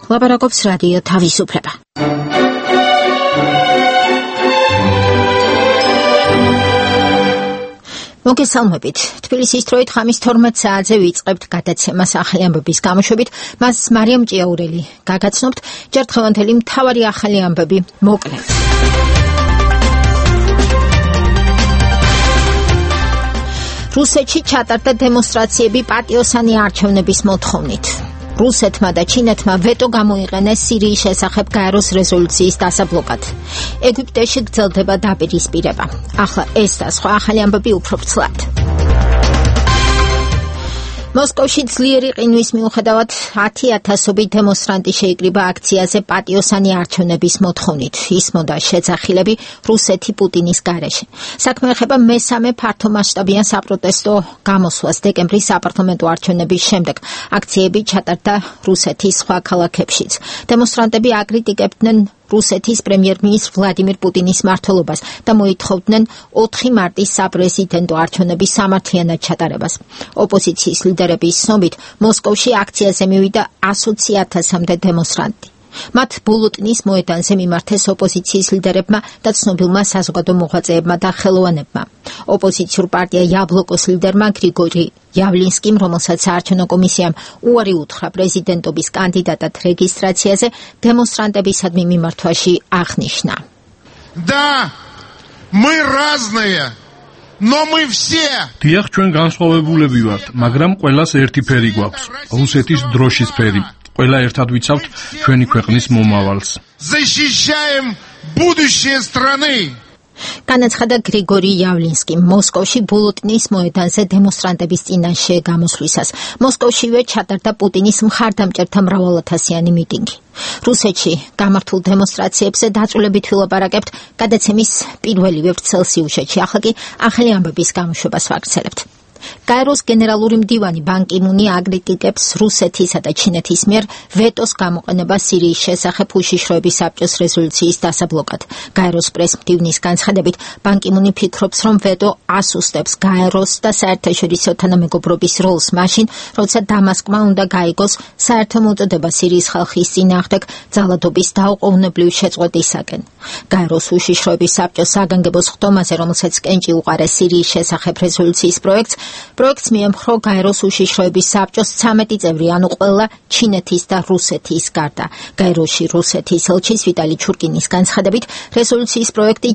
ლაპარაკობს რადიო თავისუფლება. მოგესალმებით. თბილისის დროით ღამის 12 საათზე ვიწყებთ გადაცემას ახალი ამბების გამოშვებით. მას მარიამ ჭიაურელი გაგაცნობთ. ჯერ დღევანდელი მთავარი ახალი ამბები მოკლედ. რუსეთში ჩატარდა დემონსტრაციები პატიოსანი არჩევნების მოთხოვნით. რუსეთმა და ჩინეთმა ვეტო გამოიყენეს სირიის შესახებ გაეროს რეზოლუციის დასაბლოკად. ეგვიპტეში გრძელდება დაპირისპირება. ახლა ეს და სხვა ახალი ამბები უფრო ვრცლად. მოსკოვში ძლიერი ყინვის მიუხედავად 10,000 დემონსტრანტი შეიკრიბა აქციაზე პატიოსანი არჩევნების მოთხოვნით. ისმოდა შეძახილები რუსეთი პუტინის გარეშე. საქმე ეხება მესამე ფართომასშტაბიან საპროტესტო გამოსვლას დეკემბრის საპარლამენტო არჩევნების შემდეგ. აქციები ჩატარდა რუსეთის სხვა ქალაქებშიც. დემონსტრანტები აკრიტიკებდნენ რუსეთის პრემიერ-მინისტრ ვლადიმირ პუტინის მმართველობას და მოითხოვდნენ 4 მარტის საპრეზიდენტო არჩევნების სამართლიანად ჩატარებას. ოპოზიციის ლიდერების ცნობით, მოსკოვში აქციაზე მივიდა 120,000-მდე დემონსტრანტი. მათ ბულოტნის მოედანზე მიმართეს ოპოზიციის ლიდერებმა და ცნობილმა საზოგადო მოღვაწეებმა და ხელოვანებმა. ოპოზიციურ პარტია იაბლოკოს ლიდერმა გრიგორი იავლინსკიმ, რომელსაც საარჩევნო კომისიამ უარი უთხრა პრეზიდენტობის კანდიდატად რეგისტრაციაზე, დემონსტრანტებისადმი მიმართვაში აღნიშნა. Да, мы разные, но мы все. დიახ, ჩვენ განსხვავებულები ვართ, მაგრამ ყველას ერთი ფერი გვაქვს, რუსეთის დროშის ფერი. ყველა ერთად ვიცავთ ჩვენი ქვეყნის მომავალს. Защищаем будущее страны. განაცხადა გრიგორი იავლინსკი მოსკოვში ბულოტნის მოედანზე დემონსტრანტების წინაშე გამოსვლისას. მოსკოვშივე ჩატარდა პუტინის მხარდამჭერთა მრავალათასიანი მიტინგი. რუსეთში გამართულ დემონსტრაციებზე დაწვრილებით ვილაპარაკებთ გადაცემის პირველივე ვრცელ სიუჟეტში. ახლა კი ახალი ამბების გამოშვებას ვაგრძელებთ. გაეროს გენერალური მდივანი ბან კი მუნი აკრიტიკებს რუსეთისა და ჩინეთის მიერ ვეტოს გამოყენებას სირიის შესახებ უშიშროების საბჭოს რეზოლუციის დასაბლოკად. გაეროს პრეს-მდივნის განცხადებით, ბან კი მუნი ფიქრობს, რომ ვეტო ასუსტებს გაეროს და საერთაშორისო თანამეგობრობის როლს მაშინ, როცა დამასკმა უნდა გაიგოს საერთო მოწოდება სირიის ხალხის წინააღმდეგ ძალადობის დაუყოვნებლივ შეწყვეტისაკენ. გაეროს უშიშროების საბჭოს საგანგებო ხდომაზე, რომელსაც კენჭი უყარეს სირიის შესახებ რეზოლუციის პროექტს მიემხრო გაეროს უშიშროების საბჭოს 13 წევრი, ანუ ყველა ჩინეთის და რუსეთის გარდა. გაეროში რუსეთის ელჩის ვიტალი ჩურკინის განცხადებით, რეზოლუციის პროექტი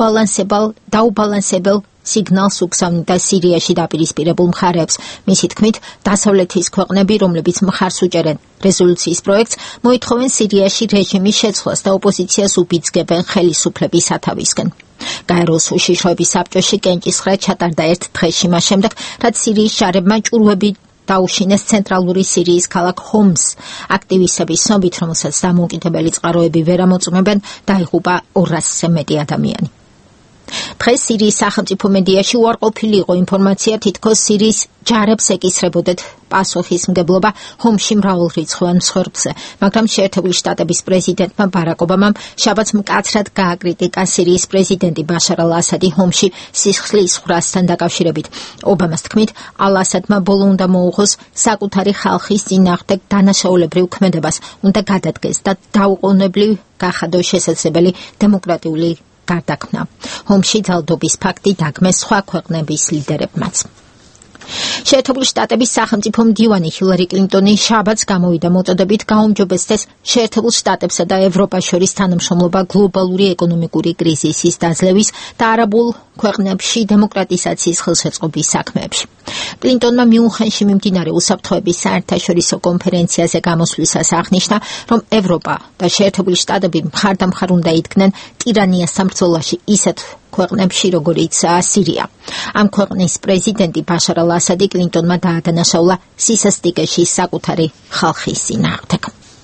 დაუბალანსებელ სიგნალს უგზავნიდა სირიაში დაპირისპირებულ მხარეებს. მისი თქმით, დასავლეთის ქვეყნები, რომლებიც მხარს უჭერენ რეზოლუციის პროექტს, მოითხოვენ სირიაში რეჟიმის შეცვლას და ოპოზიციას უბიძგებენ ხელისუფლების სათავისკენ. გაეროს უშიშროების საბჭოში კენჭისხრა ჩატარდა ერთ დღეში მას შემდეგ, რაც სირიის ჯარებმა ჭურვები დაუშინეს ცენტრალური სირიის ქალაქ ჰომს. აქტივისტების ცნობით, რომელსაც დამოუკიდებელი წყაროები ვერ ამოწმებენ, დაიღუპა 200-ზე მეტი ადამიანი. დღეს სირიის სახელმწიფო მედიაში უარყოფილი იყო ინფორმაცია, თითქოს სირიის ჯარებს ეკისრებოდათ პასუხისმგებლობა ჰომში მრავალრიცხოვან მსხვერპლზე, მაგრამ შეერთებული შტატების პრეზიდენტმა ბარაკ ობამამ შაბათს მკაცრად გააკრიტიკა სირიის პრეზიდენტი ბაშარ ალ-ასადი ჰომში სისხლის ხრასთან დაკავშირებით. ობამას თქმით, ალ-ასადმა ბოლო უნდა მოუღოს საკუთარი ხალხის წინააღმდეგ დანაშაულებრივ ქმედებას, უნდა გადადგეს და დაუყოვნებლივ გახადოს შესაძლებელი დემოკრატიული გარდაქმნა. ჰომში ძალადობის ფაქტი დაგმეს სხვა ქვეყნების ლიდერებმაც. შეერთებული შტატების სახელმწიფო მდივანი ჰილარი კლინტონი შაბათს გამოვიდა მოწოდებით გაუმჯობესდეს შეერთებულ შტატებსა და ევროპას შორის თანამშრომლობა გლობალური ეკონომიკური კრიზისის დაძლევის და არაბულ ქვეყნებში დემოკრატიზაციის ხელშეწყობის საქმეებში. კლინტონმა მიუნხენში მიმდინარე უსაფრთხოების საერთაშორისო კონფერენციაზე გამოსვლისას აღნიშნა, რომ ევროპა და შეერთებული შტატები მხარდამხარ უნდა იდგნენ ტირანიასთან ბრძოლაში ისეთ ქვეყნებში, როგორიც სირია. ამ ქვეყნის პრეზიდენტი ბაშარ ალ-ასადი კლინტონმა დაადანაშაულა სისასტიკეში საკუთარი ხალხის წინააღმდეგ.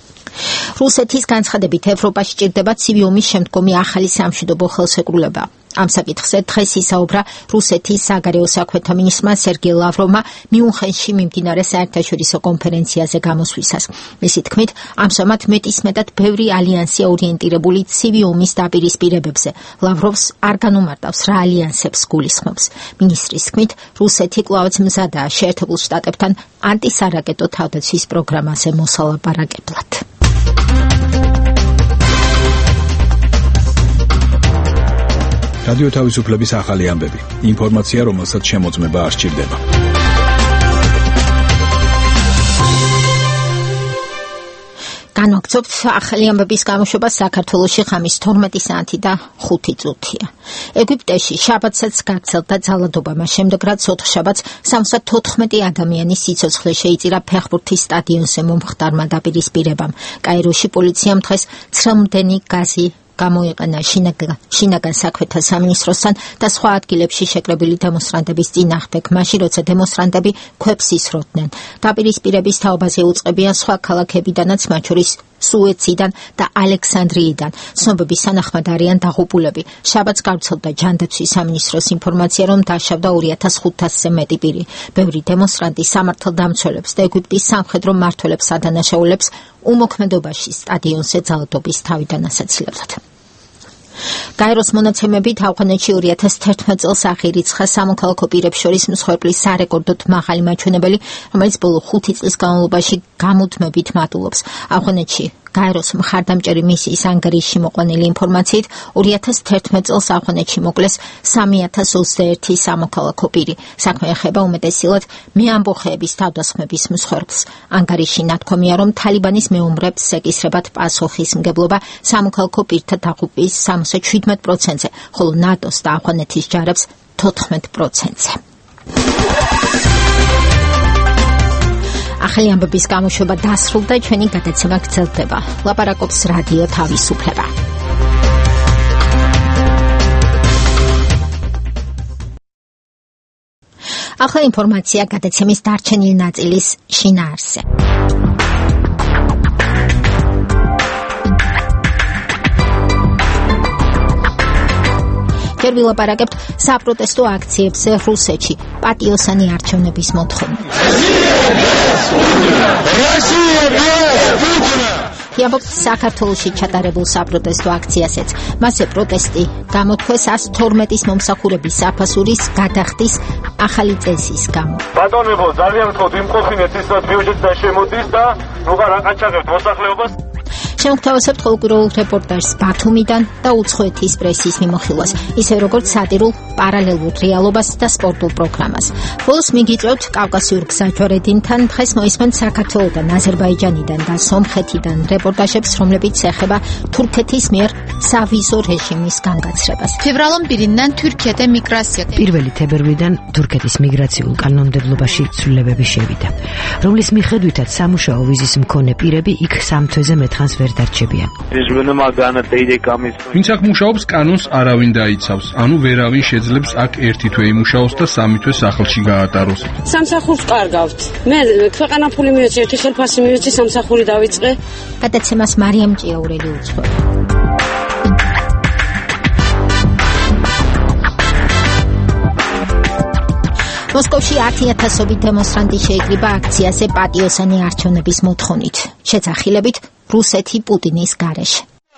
რუსეთის განცხადებით ევროპაში ჭირდება ცივი ომის შემდგომი ახალი სამშვიდობო ხელშეკრულება. ამ საკითხზე დღეს ისაუბრა რუსეთის საგარეო საქმეთა მინისტრმა სერგეი ლავროვმა მიუნხენში მიმდინარე საერთაშორისო კონფერენციაზე გამოსვლისას. მისი თქმით, ამჟამად მეტისმეტად ბევრი ალიანსია ორიენტირებული ცივი ომის დაპირისპირებებზე. ლავროვს არ განუმარტავს რა ალიანსებს გულისხმობს. მინისტრის თქმით, რუსეთი კვლავაც მზადაა შეერთებულ შტატებთან ანტისარაკეტო თავდაცვის პროგრამაზე მოსალაპარაკებლად. რადიო თავისუფლების ახალი ამბები. ინფორმაცია, რომელსაც შემოწმება არ სჭირდება. განვაგრძობთ ახალი ამბების გამოშვება საქართველოში ღამის 12 საათი და 5 წუთია. ეგვიპტეში შაბათსაც გაგრძელდა ძალადობა, მას შემდეგ რაც ოთხშაბათს 74 ადამიანის სიცოცხლე შეიწირა ფეხბურთის სტადიონზე მომხდარმა დაპირისპირებამ. კაიროში პოლიციამ დღეს ცრემლმდენი გაზი გამოიყენა შინაგან საქმეთა სამინისტროსთან და სხვა ადგილებში შეკრებილი დემონსტრანტების წინააღმდეგ, მაშინ როცა დემონსტრანტები ქვებს ისროდნენ. დაპირისპირების თაობაზე უწყებიან სხვა ქალაქებიდანაც, მათ შორის სუეციდან და ალექსანდრიიდან. ცნობების თანახმად არიან დაღუპულები. შაბათს გავრცელდა ჯანდაცვის სამინისტროს ინფორმაცია, რომ დაშავდა 2500-ზე მეტი პირი. ბევრი დემონსტრანტი სამართალდამცველებს და ეგვიპტის სამხედრო მმართველებს ადანაშაულებს უმოქმედობაში სტადიონზე ძალადობის თავიდან ასაცილებლად. კაიროს მონაცემებით ავღანეთში 2011 წელს აღირიცხა სამოქალაქო პირებს შორის მსხვერპლის სარეკორდოდ მაღალი მაჩვენებელი, რომელიც ბოლო 5 წლის განმავლობაში გამუდმებით მატულობს. ავღანეთში კაიროს მხარდამჭერი მისიის ანგარიშში მოყვანილი ინფორმაციით 2011 წელს ავღანეთში მოკლეს 3021 სამოქალაქო პირი. საქმე ეხება უმეტესილად მეამბოხეების თავდასხმების მსხვერპლს. ანგარიშში ნათქვამია, რომ თალიბანის მეომრებს ეკისრებათ პასუხისმგებლობა სამოქალაქო პირთა დაღუპვის 77%-ზე, ხოლო ნატოს და ავღანეთის ჯარებს 14%-ზე. ახალი ამბების გამოშვება დასრულდა, ჩვენი გადაცემა გრძელდება. ლაპარაკობს რადიო თავისუფლება. ახლა ინფორმაცია გადაცემის დარჩენილი ნაწილის შინაარსზე. ჯერ ვილაპარაკებთ საპროტესტო აქციებზე რუსეთში პატიოსანი არჩევნების მოთხოვნით. იამბობთ საქართველოში ჩატარებულ საპროტესტო აქციაზეც. მასზე პროტესტი გამოთქვეს 112 მომსახურების საფასურის გადახდის ახალი წესის გამო. ბატონებო, ძალიან გთხოვთ იმყოფინეთ ისაც ბიუჯეტს და შემოდის და როგორ აყაჩაღებთ მოსახლეობას. შემოგთავაზებთ ყოველკვირეულ რეპორტაჟს ბათუმიდან და უცხოეთის პრესის მიმოხილვას, ისე როგორც სატირულ პარალელურ რეალობას და სპორტულ პროგრამას. ბოლოს მიგიწევთ კავკასიურ გზაჯვარედინთან, დღეს მოისმენთ საქართველოდან, აზერბაიჯანიდან და სომხეთიდან რეპორტაჟებს, რომლებიც ეხება თურქეთის მიერ სავიზო რეჟიმის განკაცრებას. Fevralın 1-dən Türkiye'də miqrasiya. 1 თებერვლიდან თურქეთის მიგრაციულ კანონმდებლობაში ცვლილებები შევიდა, რომლის მიხედვითაც სამუშაო ვიზის მქონე პირები იქ 3 თვეზე მეტხანს ვერ დარჩებიან. ვინც აქ მუშაობს, კანონს არავინ დაიცავს, ანუ ვერავინ შეძლებს აქ 1 თვე იმუშაოს და 3 თვე სახლში გაატაროს. სამსახურს კარგავთ. მე ქვეყანა ფული მივეცი, ერთი ხელფასი მივეცი, სამსახური დავიწყე. გადაცემას მარიამ ჭიაურელი უძღვება. მოსკოვში 10,000-ობით დემონსტრანტი შეიკრიბა აქციაზე პატიოსანი არჩევნების მოთხოვნით, შეძახილებით რუსეთი პუტინის გარეშე.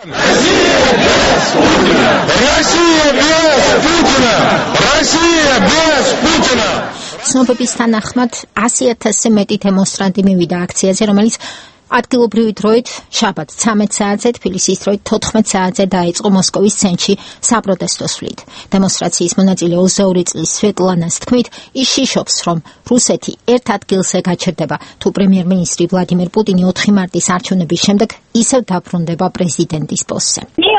ცნობების თანახმად 100,000-ზე მეტი დემონსტრანტი მივიდა აქციაზე, რომელიც ადგილობრივი დროით შაბათ 13 საათზე, თბილისის დროით 14 საათზე დაიწყო მოსკოვის ცენტრში საპროტესტო სვლით. დემონსტრაციის მონაწილე 22 წლის სვეტლანას თქმით, ის შიშობს, რომ რუსეთი ერთ ადგილზე გაჩერდება, თუ პრემიერ-მინისტრი ვლადიმერ პუტინი 4 მარტის არჩევნების შემდეგ ისევ დაბრუნდება პრეზიდენტის პოსტზე.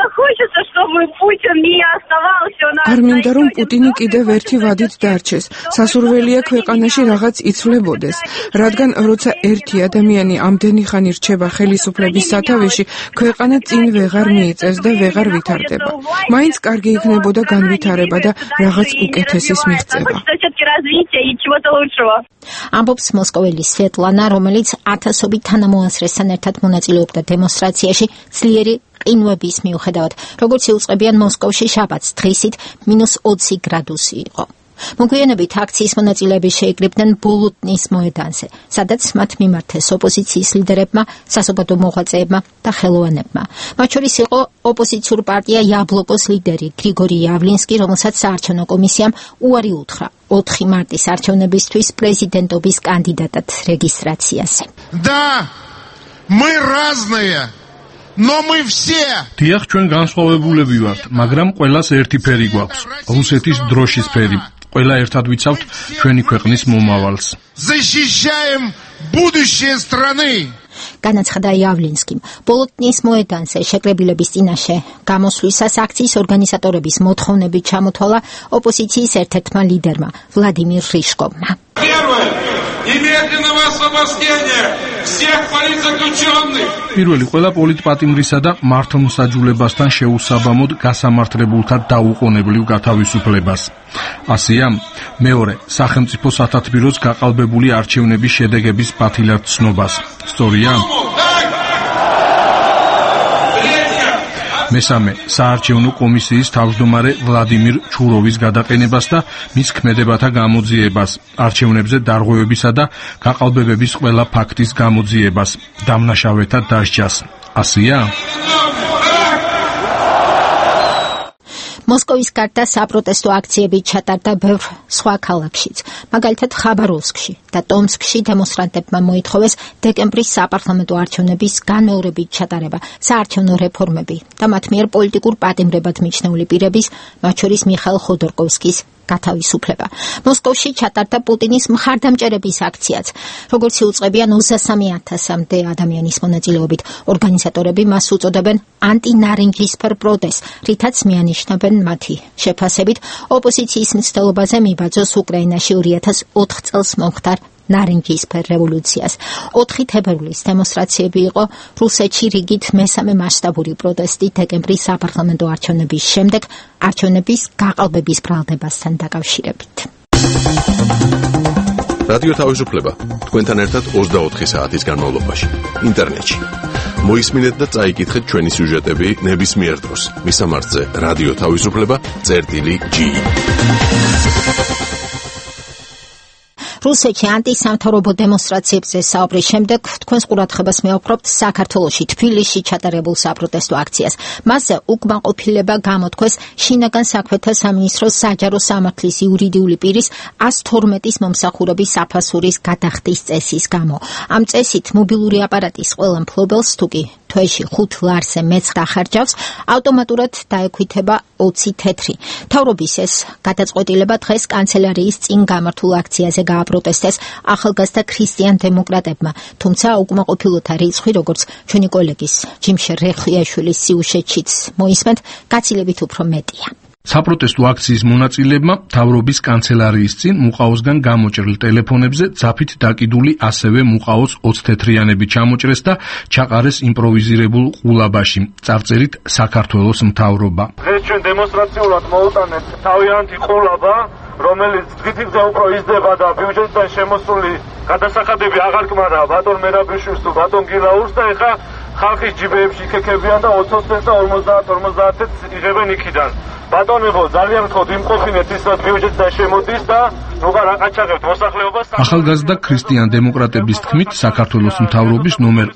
არ მინდა, რომ პუტინი კიდევ ერთი ვადით დარჩეს. სასურველია ქვეყანაში რაღაც იცვლებოდეს, რადგან როცა ერთი ადამიანი ამდენი ხანი რჩება ხელისუფლების სათავეში, ქვეყანა წინ ვეღარ მიიწევს და ვეღარ ვითარდება. მაინც კარგი იქნებოდა განვითარება და რაღაც უკეთესის მიღწევა. ამბობს მოსკოველი სვეტლანა, რომელიც 1000-ობით თანამოაზრესთან ერთად მონაწილეობდა დემონსტრაციაში ძლიერი ყინვების მიუხედავად, როგორც იუწყებიან მოსკოვში შაბათს დღისით -20 გრადუსი იყო. მოგვიანებით აქციის მონაწილეები შეიკრიბნენ ბოლოტნის მოედანზე, სადაც მათ მიმართეს ოპოზიციის ლიდერებმა, სასობადო მოღვაწეებმა და ხელოვანებმა. მათ შორის იყო ოპოზიციურ პარტია იაბლოკოს ლიდერი გრიგორი იავლინსკი, რომელსაც საარჩევნო კომისიამ უარი უთხრა 4 მარტის არჩევნებისთვის პრეზიდენტობის კანდიდატად რეგისტრაციაზე. Да, мы разные, но мы все დიახ, ჩვენ განსხვავებულები ვართ, მაგრამ ყველას ერთი ფერი გვაქვს, რუსეთის დროშის ფერი. ყველა ერთად ვიცავთ ჩვენი ქვეყნის მომავალს. защищаем будущее страны. განაცხადა იავლინსკიმ. ბოლოტნის მოედანზე შეკრებილების წინაშე გამოსვლისას აქციის ორგანიზატორების მოთხოვნებით ჩამოთვალა ოპოზიციის ერთ-ერთმა ლიდერმა ვლადიმირ რიშკოვმა. პირველი ყველა პოლიტპატიმრისა და მართლმსაჯულებასთან შეუსაბამოდ გასამართლებულთა დაუყოვნებლივ გათავისუფლებას. ასია, მეორე, სახელმწიფო სათათბიროს გაყალბებული არჩევნების შედეგების ბათილად ცნობას. სწორია? მესამე, საარჩევნო კომისიის თავმჯდომარე ვლადიმირ ჩუროვის გადაყენებას და მის ქმედებათა გამოძიებას, არჩევნებზე დარღვევებისა და გაყალბებების ყველა ფაქტის გამოძიებას, დამნაშავეთა დასჯას. ასია? მოსკოვის გარდა საპროტესტო აქციები ჩატარდა ბევრ სხვა ქალაქშიც. მაგალითად ხაბაროვსკში და ტომსკში დემონსტრანტებმა მოითხოვეს დეკემბრის საპარლამენტო არჩევნების განმეორებით ჩატარება, საარჩევნო რეფორმები და მათ მიერ პოლიტიკურ პატიმრებად მიჩნეული პირების, მათ შორის მიხაილ ხოდორკოვსკის გათავისუფლება. მოსკოვში ჩატარდა პუტინის მხარდამჭერების აქციაც. როგორც იუწყებიან 23,000-მდე ადამიანის მონაწილეობით, ორგანიზატორები მას უწოდებენ ანტინარინჯისფერ პროტესტს, რითაც მიანიშნებენ მათი შეფასებით ოპოზიციის მცდელობაზე მიბაძოს უკრაინაში 2004 წელს მომხდარ ნარინჯისფერ რევოლუციას. 4 თებერვლის დემონსტრაციები იყო რუსეთში რიგით მესამე მასშტაბური პროტესტი დეკემბრის საპარლამენტო არჩევნების შემდეგ არჩევნების გაყალბების ბრალდებასთან დაკავშირებით. რადიო თავისუფლება თქვენთან ერთად 24 საათის განმავლობაში ინტერნეტში. მოისმინეთ და წაიკითხეთ ჩვენი სიუჟეტები ნებისმიერ დროს. მისამართზე რადიო თავისუფლება.gi. რუსეთში ანტისამთავრობო დემონსტრაციებზე საუბრის შემდეგ თქვენს ყურადღებას მივაყრობთ საქართველოში თბილისში ჩატარებულ საპროტესტო აქციას. მასზე უკმაყოფილება გამოთქვეს შინაგან საქმეთა სამინისტროს საჯარო სამართლის იურიდიული პირის 112-ის მომსახურების საფასურის გადახდის წესის გამო. ამ წესით მობილური აპარატის ყველა მფლობელს თუ კი თვეში 5 ლარზე მეც დახარჯავს, ავტომატურად დაექვითება 20 თეთრი. მთავრობის ეს გადაწყვეტილება დღეს კანცელარიის წინ გამართულ აქციაზე გააპროტესტეს ახალგაზრდა ქრისტიან დემოკრატებმა, თუმცა უკმაყოფილოთა რიცხვი, როგორც ჩვენი კოლეგის ჯიმშერ რეხიაშვილის სიუჟეტშიც მოისმენთ, გაცილებით უფრო მეტია. საპროტესტო აქციის მონაწილეებმა მთავრობის კანცელარიის წინ მუყაოსგან გამოჭრილ ტელეფონებზე ძაფით დაკიდული ასევე მუყაოს 20 თეთრიანები ჩამოჭრეს და ჩაყარეს იმპროვიზირებულ ყულაბაში. წარწერით საქართველოს მთავრობა. დღეს ჩვენ დემონსტრაციულად მოუტანეთ თავიანთი ყულაბა, რომელიც თვითონ უფრო იზრდება და ბიუჯეტიდან შემოსული გადასახადები აღარ კმარა ბატონ მერაბიშვილს თუ ბატონ გილაურს და ეხა ხალხის ჯიბეებში იქექებიან და 20 წელს და 50 წელს იღებენ იქიდან. ბატონებო, ძალიან გთხოვთ იმყოფინეთ ის რომ ბიუჯეტიდან შემოდის და უღარ აყაჩაღებთ მოსახლეობას. ახალგაზრდა ქრისტიან დემოკრატების თქმით, საქართველოს მთავრობის ნომერ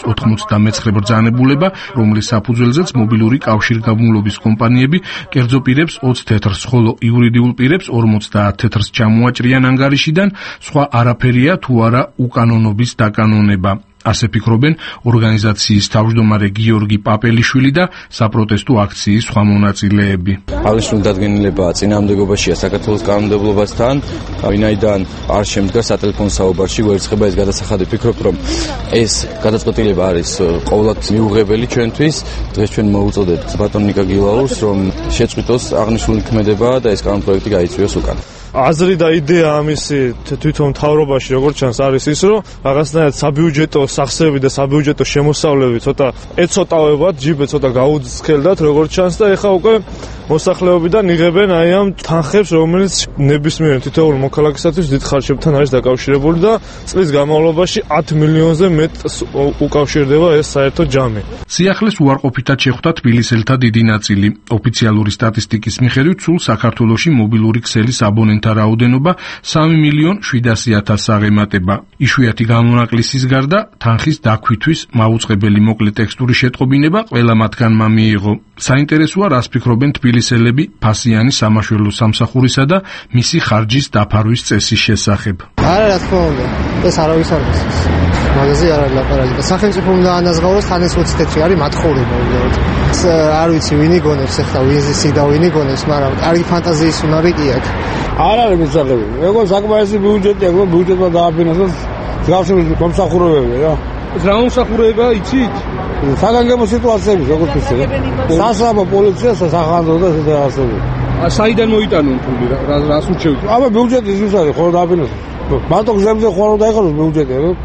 499 ბრძანებულება, რომლის საფუძველზეც მობილური კავშირგაბმულობის კომპანიები კერძო პირებს 20 თეთრს, ხოლო იურიდიულ პირებს 50 თეთრს ჩამოაჭრიან ანგარიშიდან, სხვა არაფერია თუ არა უკანონობის დაკანონება. ასე ფიქრობენ ორგანიზაციის თავმჯდომარე გიორგი პაპელიშვილი და საპროტესტო აქციის სხვა მონაწილეები. აღნიშნული დადგენილებაა წინააღმდეგობაშია საქართველოს კანონმდებლობასთან, ვინაიდან არ შემდგა სატელეფონო საუბარში გვერცხება ეს გადასახადი. ვფიქრობ, რომ ეს გადაწყვეტილება არის ყოველად მიუღებელი ჩვენთვის. დღეს ჩვენ მოუწოდებთ ბატონ ნიკა გილაურს, რომ შეწყვიტოს აღნიშნული ქმედება და ეს კანონპროექტი გაიწვიოს უკან. აზრი და იდეა ამისი თვითონ მთავრობაში როგორც ჩანს არის ის, რომ რაღაცნაირად საბიუჯეტო სახსრები და საბიუჯეტო შემოსავლები ცოტა ეცოტავებად, ჯიბე ცოტა გაუძხელდათ როგორც ჩანს და ეხა უკვე მოსახლეობიდან იღებენ აი ამ თანხებს, რომელიც ნებისმიერ თითოეულ მოქალაქისათვის დიდ ხარჯებთან არის დაკავშირებული და წლის განმავლობაში 10 მილიონზე მეტ უკავშირდება ეს საერთო ჯამი. სიახლეს უარყოფითად შეხვდა თბილისელთა დიდი ნაწილი. ოფიციალური სტატისტიკის მიხედვით, სულ საქართველოში მობილური ქსელის აბონენტთა რაოდენობა 3,700,000-ს აღემატება. იშვიათი გამონაკლისის გარდა თანხის დაქვითვის მაუწყებელი მოკლე ტექსტური შეტყობინება ყველა მათგანმა მიიღო. საინტერესოა, რას ფიქრობენ თბილისელები ფასიანი სამაშველო სამსახურისა და მისი ხარჯის დაფარვის წესის შესახებ. არა, რა თქმა უნდა. ეს არავის არ გასცეს. მაგაზე არ არის ლაპარაკი. სახელმწიფო უნდა ანაზღაუროს თან ეს 20 თეთრი არის მათხოვნება უბრალოდ. არ ვიცი ვინ იგონებს ახლა ვიზისი და ვინ იგონებს, მაგრამ კარგი ფანტაზიის უნარი კი აქვს. არ არის მისაღები. როგორც საკმარისი ბიუჯეტი აქვს, ბიუჯეტმა დააფინანსოს გავშევი მომსახურებები რა. ეს რა მომსახურება იცით? საგანგებო სიტუაციები როგორც ისე. სასამართლო პოლიცია სახანძრო და ასეთი. საიდან მოიტანონ ფული რას ურჩევთ? აბა ბიუჯეტი ის არის ხოლმე დააფინანსოს. მარტო გზებზე ხოლმე დაიხაროს ბიუჯეტი რა.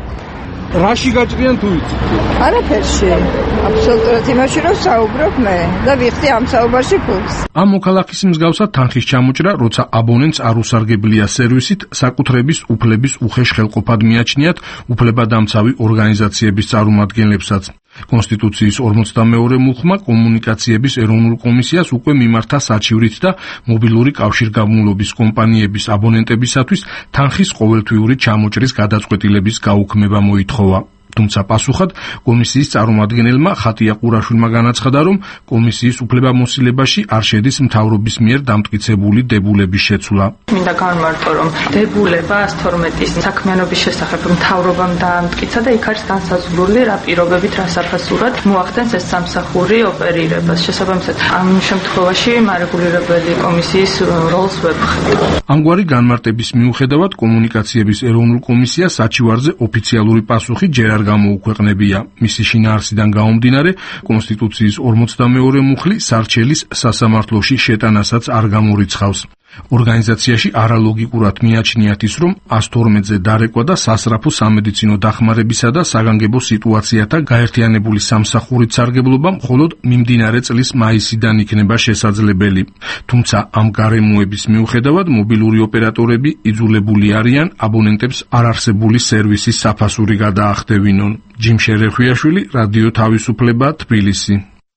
რაში გაჭრიან თუ იცით? არაფერში. აბსოლუტურად იმაში რომ საუბრობ მე და ვიხდი ამ საუბარში ფულს. ამ მოქალაქის მსგავსად თანხის ჩამოჭრა, როცა აბონენტს არ უსარგებლია სერვისით, საკუთრების უფლების უხეშ ხელყოფად მიაჩნიათ უფლებადამცავი ორგანიზაციების წარმომადგენლებსაც. კონსტიტუციის 42 მუხმა კომუნიკაციების ეროვნულ კომისიას უკვე მიმართა საჩივრით და მობილური კავშირგაბმულობის კომპანიების აბონენტებისათვის თანხის ყოველთვიური ჩამოჭრის გადაწყვეტილების გაუქმება მოითხოვა. თუმცა პასუხად კომისიის წარმომადგენელმა ხატია ყურაშვილმა განაცხადა, რომ კომისიის უფლებამოსილებაში არ შედის მთავრობის მიერ დამტკიცებული დებულების შეცვლა. მინდა გამარტო, რომ დებულება 112-ის საქმიანობის შესახებ მთავრობამ დაამტკიცა და იქ არის განსაზღვრული რა პირობებით, რა საფასურად მოახდენს ეს სამსახური ოპერირებას. შესაბამისად, ამ შემთხვევაში მარეგულირებელი კომისიის როლს ვებხებ. ამგვარი განმარტების მიუხედავად კომუნიკაციების ეროვნულ კომისიას საჩივარზე ოფიციალური პასუხი ჯერ არ გამოუქვეყნებია. მისი შინაარსიდან გამომდინარე, კონსტიტუციის 42 მუხლი სარჩელის სასამართლოში შეტანასაც არ გამორიცხავს. ორგანიზაციაში არალოგიკურად მიაჩნიათ ის, რომ 112-ზე დარეკვა და სასწრაფო სამედიცინო დახმარებისა და საგანგებო სიტუაციათა გაერთიანებული სამსახურით სარგებლობა მხოლოდ მიმდინარე წლის მაისიდან იქნება შესაძლებელი. თუმცა ამ გარემოების მიუხედავად მობილური ოპერატორები იძულებული არიან აბონენტებს არარსებული სერვისის საფასური გადაახდევინონ. ჯიმ შერეხვიაშვილი, რადიო თავისუფლება, თბილისი.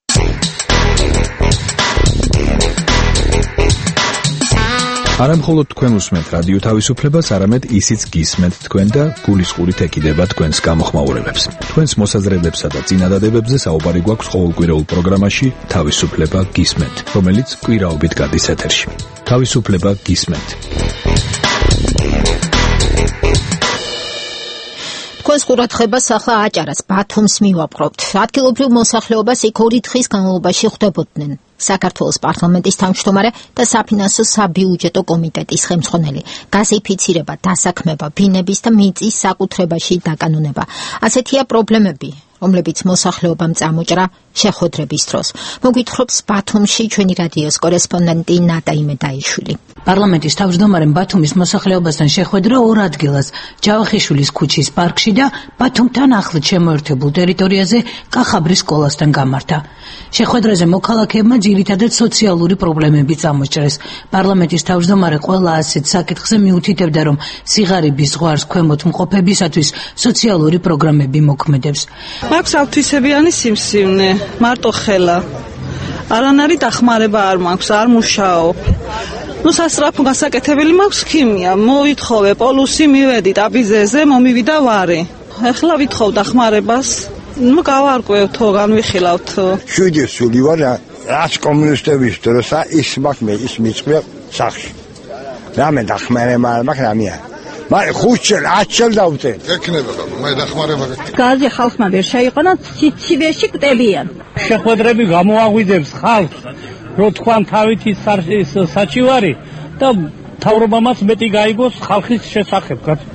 არა მხოლოდ თქვენ უსმენთ რადიო თავისუფლებას, არამედ ისიც გისმენთ თქვენ და გულისყურით ეკიდება თქვენს გამოხმაურებებს. თქვენს მოსაზრებებსა და წინადადებებზე საუბარი გვაქვს ყოველკვირეულ პროგრამაში თავისუფლება გისმენთ, რომელიც კვირაობით გადის ეთერში. თავისუფლება გისმენთ. თქვენს ყურადღებას ახლა აჭარას ბათუმს მივაპყრობთ. ადგილობრივ მოსახლეობას იქ 2 დღის განმავლობაში ხვდებოდნენ საქართველოს პარლამენტის თავმჯდომარე და საფინანსო საბიუჯეტო კომიტეტის ხელმძღვანელი. გაზიფიცირება, დასაქმება, ბინების და მიწის საკუთრებაში დაკანონება. ასეთია პრობლემები, რომლებიც მოსახლეობამ წამოჭრა შეხვედრების დროს. მოგვითხრობს ბათუმში ჩვენი რადიოს კორესპონდენტი ნატა იმედაიშვილი. პარლამენტის თავმჯდომარემ ბათუმის მოსახლეობასთან შეხვედრა 2 ადგილას, ჯავახიშვილის ქუჩის პარკში და ბათუმთან ახლით შემოერთებულ ტერიტორიაზე კახაბრის სკოლასთან გამართა. შეხვედრაზე მოქალაქეებმა ძირითადად სოციალური პრობლემები წამოჭრეს. პარლამენტის თავმჯდომარე ყველა ასეთ საკითხზე მიუთითებდა, რომ სიღარიბის ზღვარს ქვემოთ მყოფებისათვის სოციალური პროგრამები მოქმედებს. მაქვს ავთვისებიანი სიმსივნე, მარტო ხელა. არანარი დახმარება არ მაქვს, არ მუშაობ. სასწრაფო გასაკეთებელი მაქვს ქიმია, მოვითხოვე პოლუსი, მივედი ტაბიზეზე, მომივიდა ვარი. ეხლა ვითხოვ დახმარებას. გავარკვევთ, განვიხილავთ. 7 სული ვარ, რაც კომუნისტების დროსა ის მაქვს მიწყია სახში. რამე დახმარება არ მაქვს რამეა. მაგრამ 5 წელი დავწერ. ეკნება, მე დახმარება. გაზი ხალხმა ვერ შეიყონა, ცივეში კტებიან. შეხვედრები გამოაღვიძებს ხალხს, რომ თქვენ თავითი საჩივარი და თავრობამაც მეტი გაიგოს ხალხის შესახებ.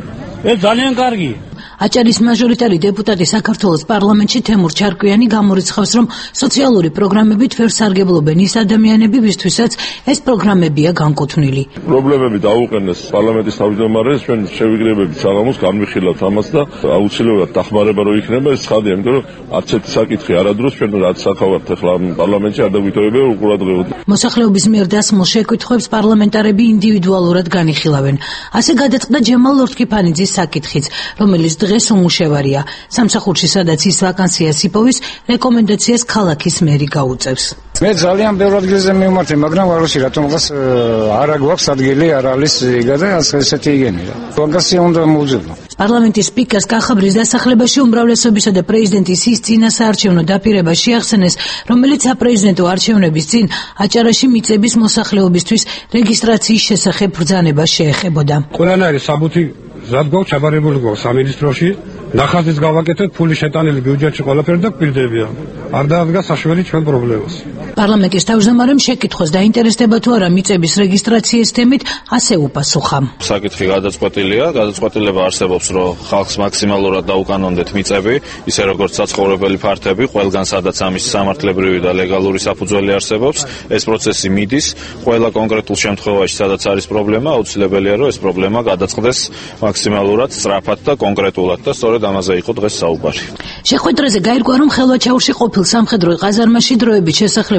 ეს ძალიან კარგია. აჭარის მაჟორიტარი დეპუტატი საქართველოს პარლამენტში თემურ ჩარკვიანი გამორიცხავს, რომ სოციალური პროგრამებით ვერ სარგებლობენ ის ადამიანები, ვისთვისაც ეს პროგრამებია განკუთვნილი. პრობლემები დაუყენეს პარლამენტის თავმჯდომარეს, ჩვენ შევიგრებებით საღამოს განვიხილავთ ამას და აუცილებლად დახმარება რო იქნება, ეს ცხადია, იმიტომ რომ არც ერთი საკითხი არადროს ჩვენ რაც სახავართ ახლა პარლამენტში არ დაგვიტოვებია უყურადღებოდ. მოსახლეობის მიერ დასმულ შეკითხვებს პარლამენტარები ინდივიდუალურად განიხილავენ. ასე გადაწყდა ჯემალ ლორთქიფანიძის საკითხიც, რომელიც დღეს უმუშევარია. სამსახურში სადაც ის ვაკანსიას იპოვის, რეკომენდაციას ქალაქის მერი გაუწევს. მე ძალიან ბევრ ადგილზე მივმართე, მაგრამ ვაროში რატომღაც არა გვაქვს ადგილი, არ არის იგა და ესეთი იგენი რა. ვაკანსია უნდა მოვძებნო. პარლამენტის სპიკერს კახაბრის დასახლებაში უმრავლესობისა და პრეზიდენტის ის წინასაარჩევნო დაპირება შეახსენეს, რომელიც საპრეზიდენტო არჩევნების წინ აჭარაში მიწების მოსახლეობისთვის რეგისტრაციის შესახებ ბრძანება შეეხებოდა. ყველანაირი საბუთი რად გვაქვს ჩაბარებული გვაქვს სამინისტროში ნახაზის გავაკეთეთ ფული შეტანილი ბიუჯეტში ყველაფერი და გვპირდებიან არ დაადგა საშველი ჩვენ პრობლემას პარლამენტის თავმჯდომარემ შეკითხვას დაინტერესდება თუ არა მიწების რეგისტრაციის თემით ასე უპასუხა. საკითხი გადაწყვეტილია, გადაწყვეტილება არსებობს, რომ ხალხს მაქსიმალურად დაუკანონდეთ მიწები, ისე როგორც საცხოვრებელი ფართები, ყველგან სადაც ამის სამართლებრივი და ლეგალური საფუძველი არსებობს, ეს პროცესი მიდის, ყველა კონკრეტულ შემთხვევაში, სადაც არის პრობლემა, აუცილებელია, რომ ეს პრობლემა გადაწყდეს მაქსიმალურად სწრაფად და კონკრეტულად და სწორედ ამაზე იყო დღეს საუბარი. შეხვედრაზე გაირკვა, რომ ხელვაჩაურში ყოფილ სამხედრო ყაზარმაში დროებით შესახლებულ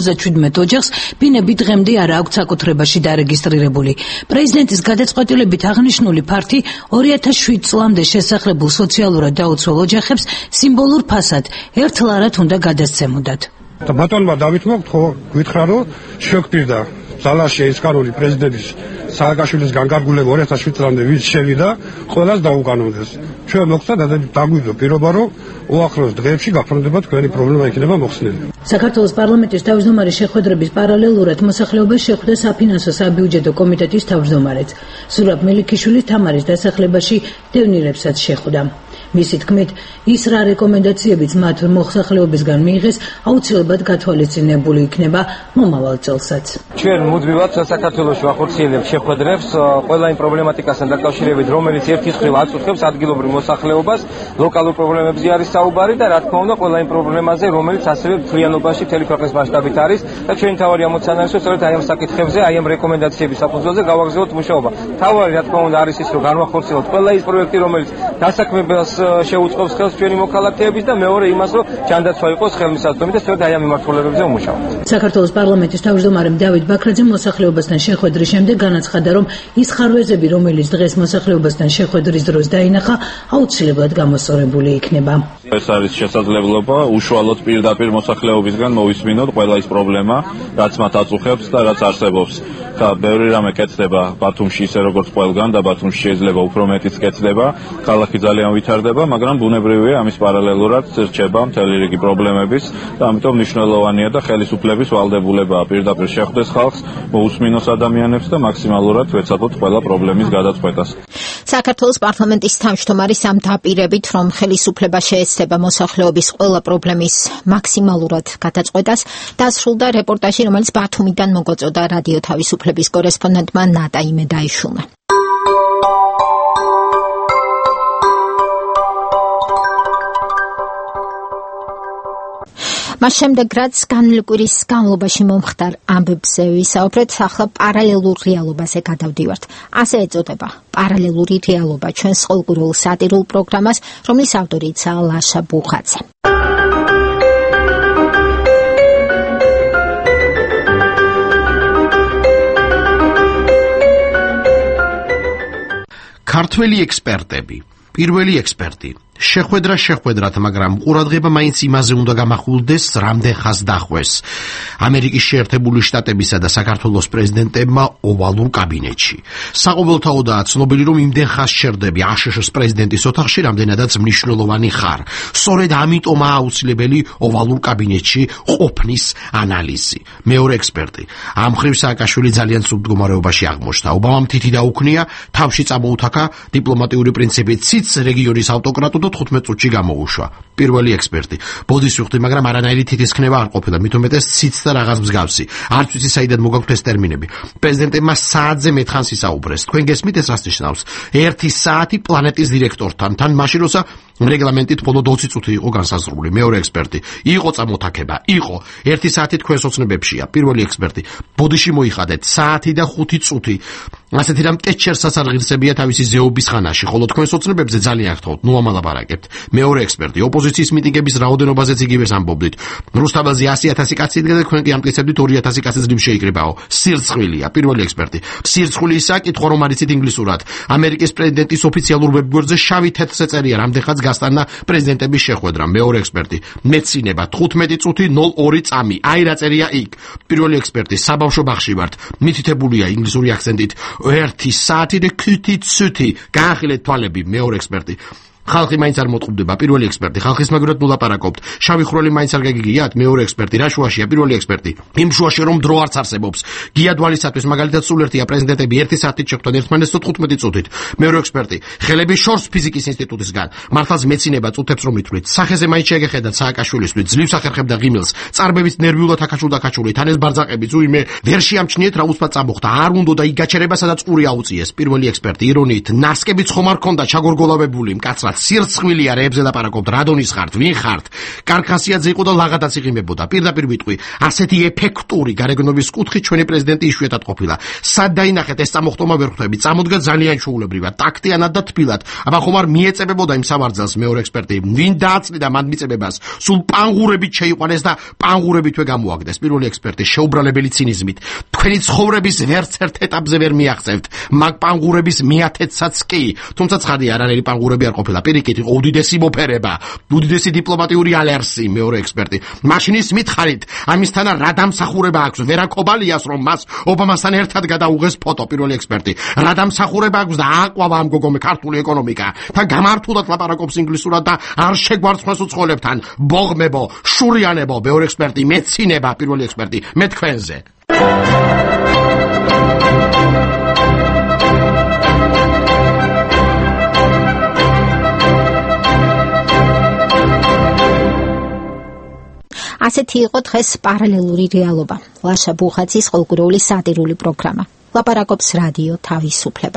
57 ოჯახს ბინები დღემდე არ აქვს საკუთრებაში დარეგისტრირებული. პრეზიდენტის გადაწყვეტილებით აღნიშნული ფართი 2007 წლამდე შესახლებულ სოციალურად დაუცველ ოჯახებს სიმბოლურ ფასად ერთ ლარად უნდა გადასცემოდათ. ბატონმა დავით მოხთ ხო გითხრა რომ შეგვპირდა ძალაში ეს კანონი პრეზიდენტის სააკაშვილის განკარგულება 2007 წლამდე ვინც შევიდა ყველას დაუკანონდეს. ჩვენ მოხდა დაგვიდო პირობა რომ უახლოს დღეებში გაფრთხილდება თქვენი პრობლემა იქნება მოხსნილი. საქართველოს პარლამენტის თავმჯდომარის შეხვედრების პარალელურად მოსახლეობას შეხვდა საფინანსო საბიუჯეტო კომიტეტის თავმჯდომარეც. ზურაბ მელიქიშვილი თამარის დასახლებაში დევნილებსაც შეხვდა. მისი თქმით, ის რა რეკომენდაციებიც მათ მოსახლეობისგან მიიღეს, აუცილებლად გათვალისწინებული იქნება მომავალ წელსაც. ჩვენ მუდმივად საქართველოს ვახორციელებთ შეხვედრებს ყველა იმ პრობლემატიკასთან დაკავშირებით, რომელიც ერთის მხრივ აწუხებს ადგილობრივ მოსახლეობას, ლოკალურ პრობლემებზე არის საუბარი და რა თქმა უნდა ყველა იმ პრობლემაზე, რომელიც ასევე მთლიანობაში მთელი ქვეყნის მასშტაბით არის და ჩვენი თავარი ამოცანა არის, რომ სწორედ აი ამ საკითხებზე, აი ამ რეკომენდაციების საფუძველზე გავაგრძელოთ მუშაობა. თავარი რა თქმა უნდა არის ის, რომ განვახორციელოთ ყველა ის პროექტი, რომელიც დასაქმებას შეუწყობს ხელს ჩვენი მოქალაქეების და მეორე იმას, რომ ჯანდაცვა იყოს ხელმისაწვდომი და სწორედ აი ამ მიმართულებებზე ვმუშაობთ. საქართველოს პარლამენტის თავმჯდომარემ დავით ბაქრაძემ მოსახლეობასთან შეხვედრის შემდეგ განაცხადა, რომ ის ხარვეზები, რომელიც დღეს მოსახლეობასთან შეხვედრის დროს დაინახა, აუცილებლად გამოსწორებული იქნება. ეს არის შესაძლებლობა უშუალოდ პირდაპირ მოსახლეობისგან მოვისმინოთ ყველა ის პრობლემა, რაც მათ აწუხებს და რაც არსებობს. ბევრი რამე კეთდება ბათუმში ისე როგორც ყველგან და ბათუმში შეიძლება უფრო მეტიც კეთდება. ქალაქი ძალიან ვითარდება, მაგრამ ბუნებრივია ამის პარალელურად რჩება მთელი რიგი პრობლემების და ამიტომ მნიშვნელოვანია და ხელისუფლების ვალდებულებაა პირდაპირ შეხვდეს ხალხს, მოусმინოს ადამიანებს და მაქსიმალურად ვეცადოთ ყველა პრობლემის გადაწყვეტას. საქართველოს პარლამენტის თავმჯდომარის ამ დაპირებით, რომ ხელისუფლება შეეცდება მოსახლეობის ყველა პრობლემის მაქსიმალურად გადაწყვეტას, დასრულდა რეპორტაჟი, რომელიც ბათუმიდან მოგოწოდა რადიო თავისუფლების კორესპონდენტმა ნატა იმედაიშვილმა. მას შემდეგ, რაც განმლკვირის განმავლობაში მომხდარ ამბებზე ვისაუბრეთ, ახლა პარალელურ რეალობაზე გადავდივართ. ასე ეწოდება პარალელური რეალობა ჩვენს ყოველკვირეულ სატირულ პროგრამას, რომლის ავტორიცაა ლაშა ბუხაძე. ქართველი ექსპერტები. პირველი ექსპერტი. შეხვედრად, მაგრამ ყურადღება მაინც იმაზე უნდა გამახვილდეს, რამდენ ხანს დახვეს ამერიკის შეერთებული შტატებისა და საქართველოს პრეზიდენტებმა ოვალურ კაბინეტში. საყოველთაოდაა ცნობილი, რომ იმდენ ხანს შერდები აშშ-ის პრეზიდენტის ოთახში, რამდენადაც მნიშვნელოვანი ხარ. სწორედ ამიტომაა აუცილებელი ოვალურ კაბინეტში ყოფნის ანალიზი. მეორე ექსპერტი. ამ მხრივ სააკაშვილი ძალიან ცუდ მდგომარეობაში აღმოჩნდა. ობამამ თითი დაუქნია, თავში წამოუთაქა დიპლომატიური პრინციპით ციც რეგიონის ავტოკრატო 15 წუთში გამოუშვა. პირველი ექსპერტი. ბოდის ვიხდი, მაგრამ არანაირი თითის ხნება არ ყოფილა, მით უმეტეს ციც და რაღაც მსგავსი. არც ვიცი საიდან მოგაქვთ ეს ტერმინები. პრეზიდენტებმა საათზე მეტხანს ისაუბრეს. თქვენ გესმით ეს რას ნიშნავს? 1 საათი პლანეტის დირექტორთან, თან მაშინ როცა რეგლამენტით მხოლოდ 20 წუთი იყო განსაზღვრული. მეორე ექსპერტი. იყო წამოთაქება, იყო. 1 საათი თქვენს ოცნებებშია. პირველი ექსპერტი. ბოდიში მოიხადეთ საათი და 5 წუთი. ასეთი რამ ტეჩერსაც არ ღირსებია თავისი ზეობის ხანაში, ხოლო თქვენს ოცნებებზე ძალიან გთხოვთ, ნუ ამალაპარაკებთ. მეორე ექსპერტი. ოპოზიციის მიტინგების რაოდენობაზეც იგივეს ამბობდით. რუსთაველზე 100,000 კაცი იდგა და თქვენ კი ამტკიცებდით 2,000 კაცი ძლივ შეიკრიბაო. სირცხვილია. პირველი ექსპერტი. სირცხვილი ისაა, კითხვა რომ არიცით ინგლისურად. ამერიკის პრეზიდენტის ოფიციალურ ვებგვერდზე შავი თეთრზე წერია, რამდენ ხანს გასტანა პრეზიდენტების შეხვედრა. მეორე ექსპერტი. მეცინება 15 წუთი 02 წამი. აი რა წერია იქ. პირველი ექსპერტი. საბავშვო ბაღში ვართ. მითითებულია ინგლისური აქცენტით 1 საათი და 5 წუთი. გაახილეთ თვალები. მეორე ექსპერტი. ხალხი მაინც არ მოტყუდება. პირველი ექსპერტი, ხალხის მაგრად ნულაპარაკობთ. შავი ხვრელი მაინც არ გაგიგიათ. მეორე ექსპერტი, რა შუაშია? პირველი ექსპერტი. იმ შუაში რომ დრო არც არსებობს. გიადვალისათვის მაგალითად სულ ერთია პრეზიდენტები 1 საათით შეხვდნენ ერთმანეთს 15 წუთით. მეორე ექსპერტი, ხელები შორს ფიზიკის ინსტიტუტისგან. მართლაც მეცინება წუთებს რომ ითვლით. სახეზე მაინც შეგეხედათ სააკაშვილისთვის, ძლივს ახერხებდა ღიმილს. წარბებით ნერვიულად აკაშულდა თანეს ბარძაყები ზუი მე ვერ შეამჩნიეთ რა უსფად წამოხდა. არ უნდა და იგაჩერება სადაც ყური აუწიეს. პირველი ექსპერტი ირონიით, ნარსკებიც ხომ არ ქონდა ჩაგორგოლავებული, მკაცრად სირცხვილია რეებზე ლაპარაკობთ, რადონის ხართ, ვინ ხართ? კარქასიაძე იყო და ლაღადაც იღიმებოდა. პირდაპირ ვიტყვი, ასეთი ეფექტური გარეგნობის კუთხით ჩვენი პრეზიდენტი იშვიათად ყოფილა. სად დაინახეთ ეს წამოხტომა ვერ ხვდები. წამოდგა ძალიან ჩაულებრივად, ტაქტიანად და თბილად. აბა ხომ არ მიეწებებოდა იმ სამარძელს? მეორე ექსპერტი, ვინ დააწნიდა მან მიწებებას? სულ პანგურებით შეიყვანეს და პანგურებითვე გამოაგდეს. პირველი ექსპერტი, შეუბრალებელი ცინიზმით. თქვენი ცხოვრების ვერც ერთ ეტაპზე ვერ მიაღწევთ, მაგ პანგურების მეათედსაც კი. თუმცა ცხადია, არანაირი პანგურები არ ყოფილა. პირიქით იყო უდიდესი მოფერება, უდიდესი დიპლომატიური ალერსი. მეორე ექსპერტი, მაშინ ის მითხარით, ამისთანა რა დამსახურება აქვს? ვერაკობალიას რომ მას ობამასთან ერთად გადაუღეს ფოტო. პირველი ექსპერტი, რა დამსახურება აქვს და აყვავა ამ გოგომე ქართული ეკონომიკა? თან გამართულად ლაპარაკობს ინგლისურად და არ შეგვარცხნას უცხოლებთან. ბოღმებო, შურიანებო. მეორე ექსპერტი, მეცინება. პირველი ექსპერტი, მე თქვენზე. ასეთი იყო დღეს პარალელური რეალობა. ლაშა ბუხაცის ყოველკვირეული სატირული პროგრამა. ლაპარაკობს რადიო თავისუფლება.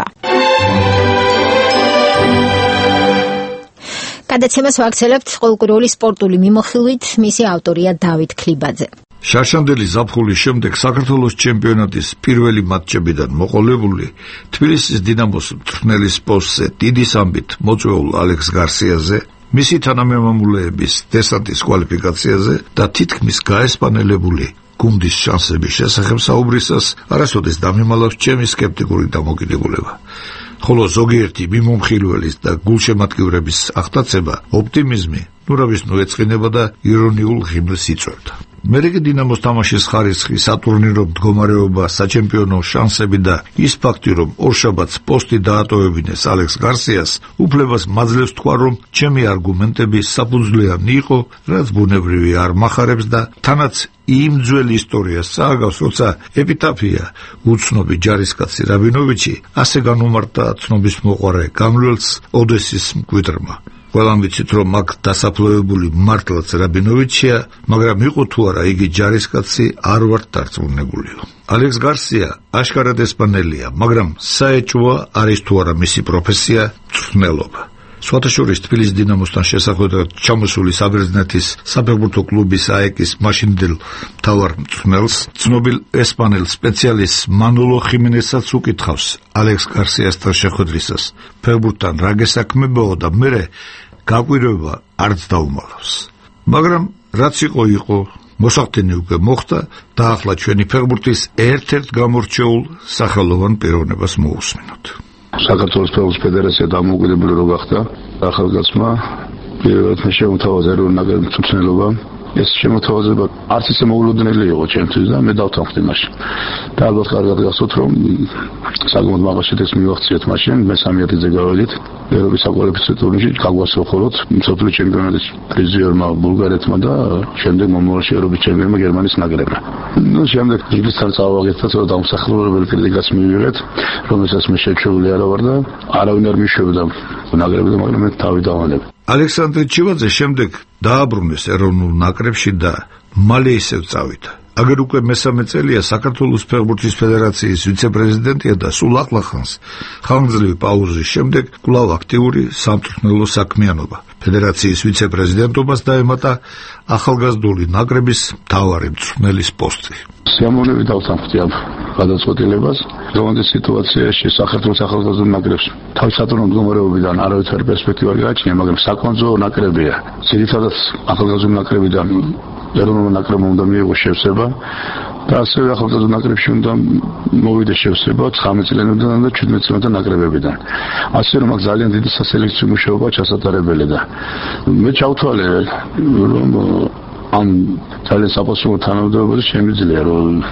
გადაცემას ვაგრძელებთ ყოველკვირეული სპორტული მიმოხილვით, მისი ავტორია დავით ქლიბაძე. შარშანდელი ზაფხულის შემდეგ საქართველოს ჩემპიონატის პირველი მატჩებიდან მოყოლებული თბილისის დინამოს მწვრთნელის პოსტზე დიდი სამბით მოწვეულ ალექს გარსიაზე, მისი თანამემამულეების დესანტის კვალიფიკაციაზე და თითქმის გაესპანელებული გუნდის შანსების შესახებ საუბრისას არასოდეს დამიმალავს ჩემი სკეპტიკური დამოკიდებულება. ხოლო ზოგიერთი მიმომხილველის და გულშემატკივრების აღტაცება, ოპტიმიზმი, ნურავის ეწყინება და ირონიულ ღიმილს იწვევდა. მერეკი დინამოს თამაშის ხარისხი, სატურნირო მდგომარეობა, საჩემპიონო შანსები და ის ფაქტი, რომ ორშაბათს პოსტი დაატოვებინეს ალექს გარსიას, უფლებას მაძლევს თქვა, რომ ჩემი არგუმენტები საფუძვლიანი იყო, რაც ბუნებრივი არ მახარებს და თანაც იმ ძველ ისტორიას წააგავს, როცა ეპიტაფია უცნობი ჯარისკაცი რაბინოვიჩი ასე განუმარტა ცნობის მოყვარე გამლველს ოდესის მკვიდრმა. ყველამ ვიცით, რომ აქ დასაფლავებული მართლაც რაბინოვიჩია, მაგრამ იყო თუ არა იგი ჯარისკაცი არ ვარ დარწმუნებულიო. ალექს გარსია აშკარად ესპანელია, მაგრამ საეჭვოა არის თუ არა მისი პროფესია მწვრთნელობა. სხვათაშორის თბილისის დინამოსთან შესახვედრად ჩამოსული საბერძნეთის საფეხბურთო კლუბის აეკის მაშინდელ მთავარ მწვრთნელს, ცნობილ ესპანელ სპეციალისტს მანოლო ხიმინესაც უკითხავს ალექს გარსიასთან შეხვედრისას, ფეხბურთთან რა გესაქმებაო და მერე გაკვირვება არც დაუმალავს. მაგრამ რაც იყო, მოსახდენი უკვე მოხდა და ახლა ჩვენი ფეხბურთის ერთ-ერთ გამორჩეულ სახელოვან პიროვნებას მოусმინოთ. საქართველოს ფეხბურთის ფედერაცია დამოუკიდებელი რო გახდა, ახალგაზრდა პირველად შემოთავაზა ეროვნული ნაკრების მწვრთნელობა. ეს შემოთავაზება არც ისე მოულოდნელი იყო ჩემთვის და მე დავთანხმდი მაშინ. და ალბათ კარგად გახსოვთ, რომ საკმაოდ მაღალ შედეგს მივაღწიეთ მაშინ, მე 13-ზე გავედით ევროპის საკვალიფიკაციო ტურნირში, გაგვასწრებოთ მსოფლიო ჩემპიონატის პრიზიორმა ბულგარეთმა და შემდეგ მომავალში ევროპის ჩემპიონმა გერმანიის ნაკრებმა. შემდეგ ინგლისთან წავაგეთ და ცოტა დამსახურებელი კრიტიკაც მივიღეთ, რომელსაც მე შეჩეული არა ვარ და არავინ არ მიშვებდა ნაკრებიდან, მაგრამ მე თავი დავანებ. ალექსანდრე ჩივაძე შემდეგ დააბრუნეს ეროვნულ ნაკრებში და მალე ისევ წავიდა. აგერ უკვე მესამე წელია საქართველოს ფეხბურთის ფედერაციის ვიცე-პრეზიდენტია და სულ ახლახანს ხანგრძლივი პაუზის შემდეგ კვლავ აქტიური სამწვრთნელო საქმიანობა. ფედერაციის ვიცე-პრეზიდენტობას დაემატა ახალგაზრდული ნაკრების მთავარი მწვრთნელის პოსტი. სიამოვნებით დავთანხმდი ამ გადაწყვეტილებას. დღევანდელ სიტუაციაში საქართველოს ახალგაზრდულ ნაკრებს თავის სატურნირო მდგომარეობიდან არავითარი პერსპექტივა არ გააჩნია, მაგრამ საკონტროლო ნაკრებია. ძირითადად ახალგაზრდულ ნაკრებიდან ეროვნულ ნაკრებმა უნდა მიიღოს შევსება და ასევე ახალგაზრდულ ნაკრებში უნდა მოვიდეს შევსება 19 წლიანიდან და 17 წლიანიდან ნაკრებებიდან. ასე რომ აქ ძალიან დიდი სასელექციო მუშაობა ჩასატარებელი და მე ჩავთვალე რომ ამ ძალიან საპასუხო თანამდებობაზე შემიძლია რომ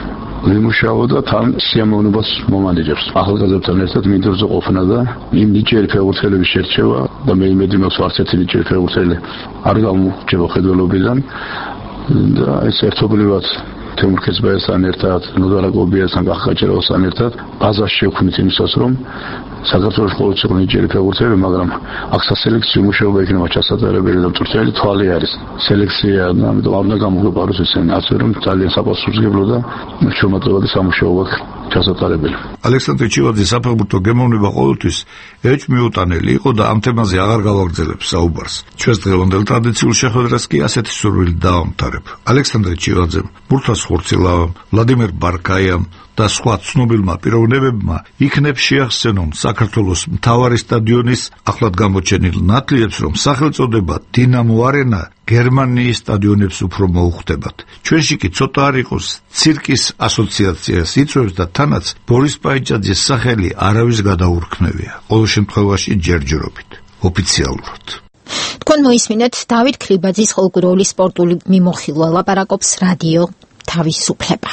ვიმუშაო და თან სიამოვნებას მომანიჭებს. ახალგაზრდებთან ერთად მინდორზე ყოფნა და იმ ნიჭიერი ფეხბურთელების შერჩევა და მე იმედი მაქვს არც ერთი ნიჭიერი ფეხბურთელი არ გამოჩება ხედველობიდან და ეს ერთობლივად თემურ ქეცბაიასთან ერთად, ნოდარა გობიასთან, კახკაჭარავასთან ერთად ბაზას შევქმნით იმისას, რომ საქართველოს ყოველთვის იყო ნიჭიერი ფეხბურთელები, მაგრამ აქ სასელექციო მუშაობა იქნება ჩასატარებელი და მწვრთნელი თვალი არის. სელექცია და ამიტომ არ უნდა გამოგვეპაროს ესენი, ასე რომ ძალიან საპასუხისმგებლო და შრომატევადი სამუშაოა ჩასატარებელი. ალექსანდრე ჩივაძის საფეხბურთო გემოვნება ყოველთვის ეჭვმიუტანელი იყო და ამ თემაზე აღარ გავაგრძელებს საუბარს. ჩვენს დღევანდელ ტრადიციულ შეხვედრას კი ასეთი სურვილით დავამთავრებ. ალექსანდრე ჩივაძემ, მურთას ხურცილავამ, ვლადიმერ ბარკაიამ და სხვა ცნობილმა პიროვნებებმა იქნებ შეახსენონ საქართველოს მთავარი სტადიონის ახლად გამოჩენილ ნათლიებს, რომ სახელწოდება დინამო არენა გერმანიის სტადიონებს უფრო მოუხდებათ. ჩვენში კი ცოტა არ იყოს ცირკის ასოციაციას იწვევს და თანაც ბორის პაიჭაძის სახელი არავის გადაურქმევია. ყოველ შემთხვევაში ჯერჯერობით, ოფიციალურად. თქვენ მოისმინეთ დავით ქრიბაძის ხალხური სპორტული მიმოხილვა ლაპარაკობს რადიო თავისუფლება.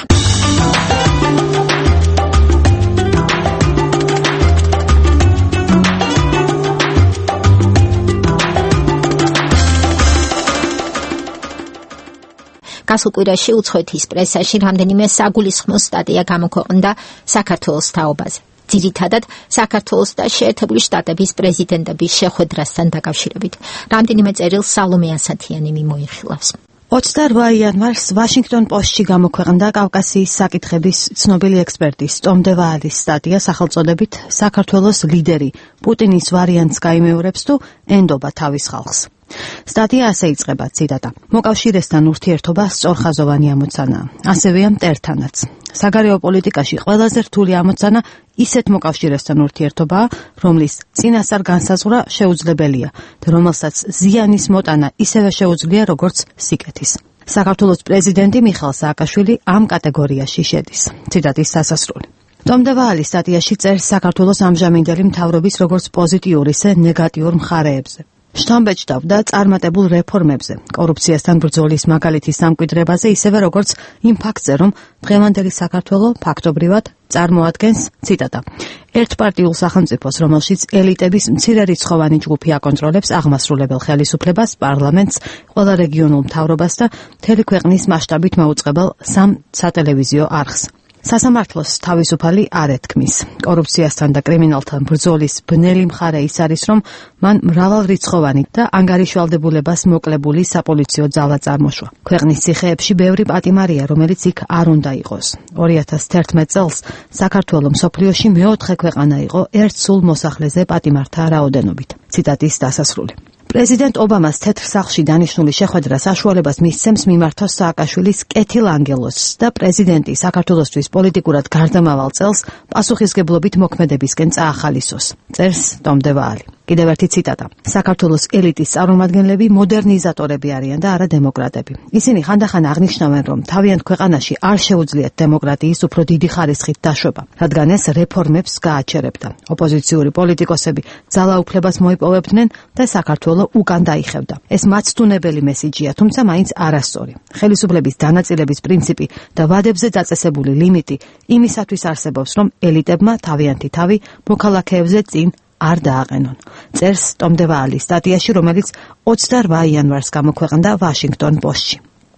გასულ კვირაში უცხოეთის პრესაში რამდენიმე საგულისხმო სტატია გამოქვეყნდა საქართველოს თაობაზე. ძირითადად საქართველოს და შეერთებული შტატების პრეზიდენტების შეხვედრასთან დაკავშირებით. რამდენიმე წერილს სალომე ასათიანი მიმოიხილავს. 28 იანვარს ვაშინგტონ პოსტში გამოქვეყნდა კავკასიის საკითხების ცნობილი ექსპერტის ტომ დე ვაალის სტატია სახელწოდებით საქართველოს ლიდერი პუტინის ვარიანტს გაიმეორებს თუ ენდობა თავის ხალხს. სტატია ასე იწყება, ციტატა: მოკავშირესთან ურთიერთობა სწორხაზოვანი ამოცანაა, ასევეა მტერთანაც. საგარეო პოლიტიკაში ყველაზე რთული ამოცანა ისეთ მოკავშირესთან ურთიერთობაა, რომლის წინასწარ განსაზღვრა შეუძლებელია და რომელსაც ზიანის მოტანა ისევე შეუძლია, როგორც სიკეთის. საქართველოს პრეზიდენტი მიხეილ სააკაშვილი ამ კატეგორიაში შედის. ციტატის დასასრული. ტომ დე ვაალის სტატიაში წერს საქართველოს ამჟამინდელი მთავრობის როგორც პოზიტიურ, ისე ნეგატიურ მხარეებზე. შთამბეჭდავდა წარმატებულ რეფორმებზე, კორუფციასთან ბრძოლის მაგალითის სამკვიდრებაზე, ისევე როგორც იმ ფაქტზე, რომ დღევანდელი საქართველო ფაქტობრივად წარმოადგენს, ციტატა, ერთპარტიულ სახელმწიფოს, რომელშიც ელიტების მცირერიცხოვანი ჯგუფი აკონტროლებს აღმასრულებელ ხელისუფლებას, პარლამენტს, ყველა რეგიონულ მთავრობას და მთელი ქვეყნის მასშტაბით მოუწყებელ სამ სატელევიზიო არხს. სასამართლოს თავისუფალი არ ეთქმის. კორუფციასთან და კრიმინალთან ბრძოლის ბნელი მხარე ის არის, რომ მან მრავალრიცხოვანი და ანგარიშვალდებულებას მოკლებული საპოლიციო ძალა წარმოშვა. ქვეყნის ციხეებში ბევრი პატიმარია, რომელიც იქ არ უნდა იყოს. 2011 წელს საქართველო მსოფლიოში მეოთხე ქვეყანა იყო ერთ სულ მოსახლეზე პატიმართა რაოდენობით. ციტატის დასასრული. პრეზიდენტ ობამას თეთრ სახლში დანიშნული შეხვედრა საშუალებას მისცემს მიმართოს სააკაშვილის კეთილანგელოზს და პრეზიდენტი საქართველოსთვის პოლიტიკურად გარდამავალ წელს პასუხისგებლობით მოქმედებისკენ წაახალისოს, წერს ტომ დე ვაალი. კიდევ ერთი ციტატა: საქართველოს ელიტის წარმომადგენლები მოდერნიზატორები არიან და არა დემოკრატები. ისინი ხანდახან აღნიშნავენ, რომ თავიანთ ქვეყანაში არ შეუძლიათ დემოკრატიის უფრო დიდი ხარისხით დაშვება, რადგან ეს რეფორმებს გააჩერებდა. ოპოზიციური პოლიტიკოსები ძალაუფლებას მოიპოვებდნენ და საქართველო უკან დაიხევდა. ეს მაცდუნებელი მესიჯია, თუმცა მაინც არასწორი. ხელისუფლების დანაწილების პრინციპი და ვადებზე დაწესებული ლიმიტი იმისათვის არსებობს, რომ ელიტებმა თავიანთი თავი მოქალაქეებზე წინ არ დააყენონ, წერს ტომ დე ვაალის სტატიაში, რომელიც 28 იანვარს გამოქვეყნდა ვაშინგტონ პოსტში.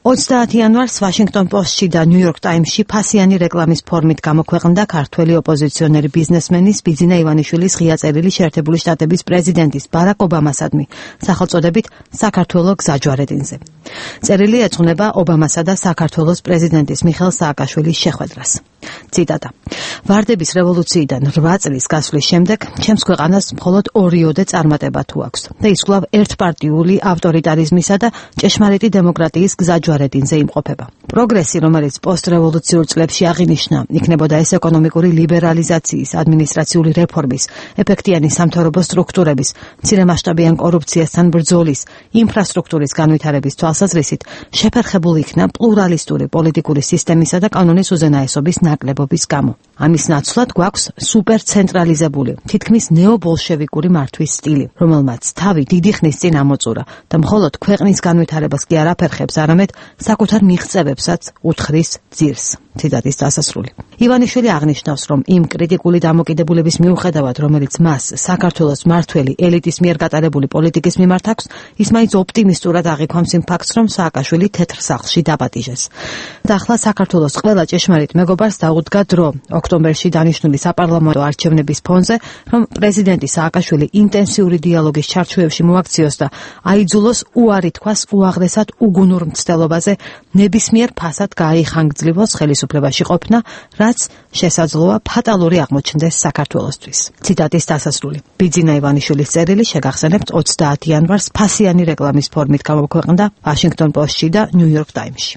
30 იანვარს ვაშინგტონ პოსტში და ნიუ-იორკ ტაიმსში ფასიანი რეკლამის ფორმით გამოქვეყნდა ქართველი ოპოზიციონერი ბიზნესმენის ბიძინა ივანიშვილის ღია წერილი შეერთებული შტატების პრეზიდენტის ბარაკ ობამასადმი, სახელწოდებით საქართველო გზაჯვარედინზე. წერილი ეძღვნება ობამასა და საქართველოს პრეზიდენტის მიხეილ სააკაშვილის შეხვედრას. ციტატა: ვარდების რევოლუციიდან 8 წლის გასვლის შემდეგ ჩემს ქვეყანას მხოლოდ ორიოდე წარმატება თუ აქვს და ის კვლავ ერთპარტიული ავტორიტარიზმისა და ჭეშმარიტი დემოკრატიის გზაჯვარედინზე იმყოფება. პროგრესი, რომელიც პოსტრევოლუციურ წლებში აღინიშნა, იქნებოდა ეს ეკონომიკური ლიბერალიზაციის, ადმინისტრაციული რეფორმის, ეფექტიანი სამთავრობო სტრუქტურების, მცირემასშტაბიან კორუფციასთან ბრძოლის, ინფრასტრუქტურის განვითარების თვალსაზრისით შეფერხებული იქნა პლურალისტური პოლიტიკური სისტემისა და კანონის უზენაესობის ნაკლებობის გამო. ამის ნაცვლად გვაქვს სუპერცენტრალიზებული, თითქმის ნეობოლშევიკური მართვის სტილი, რომელმაც თავი დიდი ხნის წინ ამოწურა და მხოლოდ ქვეყნის განვითარებას კი არ აფერხებს, არამედ საკუთარ მიღწევებსაც უთხრის ძირს. ციტატის დასასრული. ივანიშვილი აღნიშნავს, რომ იმ კრიტიკული დამოკიდებულების მიუხედავად, რომელიც მას საქართველოს მმართველი ელიტის მიერ გატარებული პოლიტიკის მიმართ აქვს, ის მაინც ოპტიმისტურად აღიქვამს იმ ფაქტს, რომ სააკაშვილი თეთრ სახლში დაპატიჟეს. და ახლა საქართველოს ყველა ჭეშმარიტ მეგობარს დაუდგა დრო ოქტომბერში დანიშნული საპარლამენტო არჩევნების ფონზე, რომ პრეზიდენტი სააკაშვილი ინტენსიური დიალოგის ჩარჩოებში მოაქციოს და აიძულოს უარი თქვას უაღრესად უგუნურ მცდელობაზე, ნებისმიერ ფასად გააიხანგძლივოს ხელისუფლებაში ყოფნა, რაც შესაძლოა ფატალური აღმოჩნდეს საქართველოსთვის. ციტატის დასასრული. ბიძინა ივანიშვილის წერილი შეგახსენებთ 30 იანვარს ფასიანი რეკლამის ფორმით გამოქვეყნდა Washington Post-ში და New York Times-ში.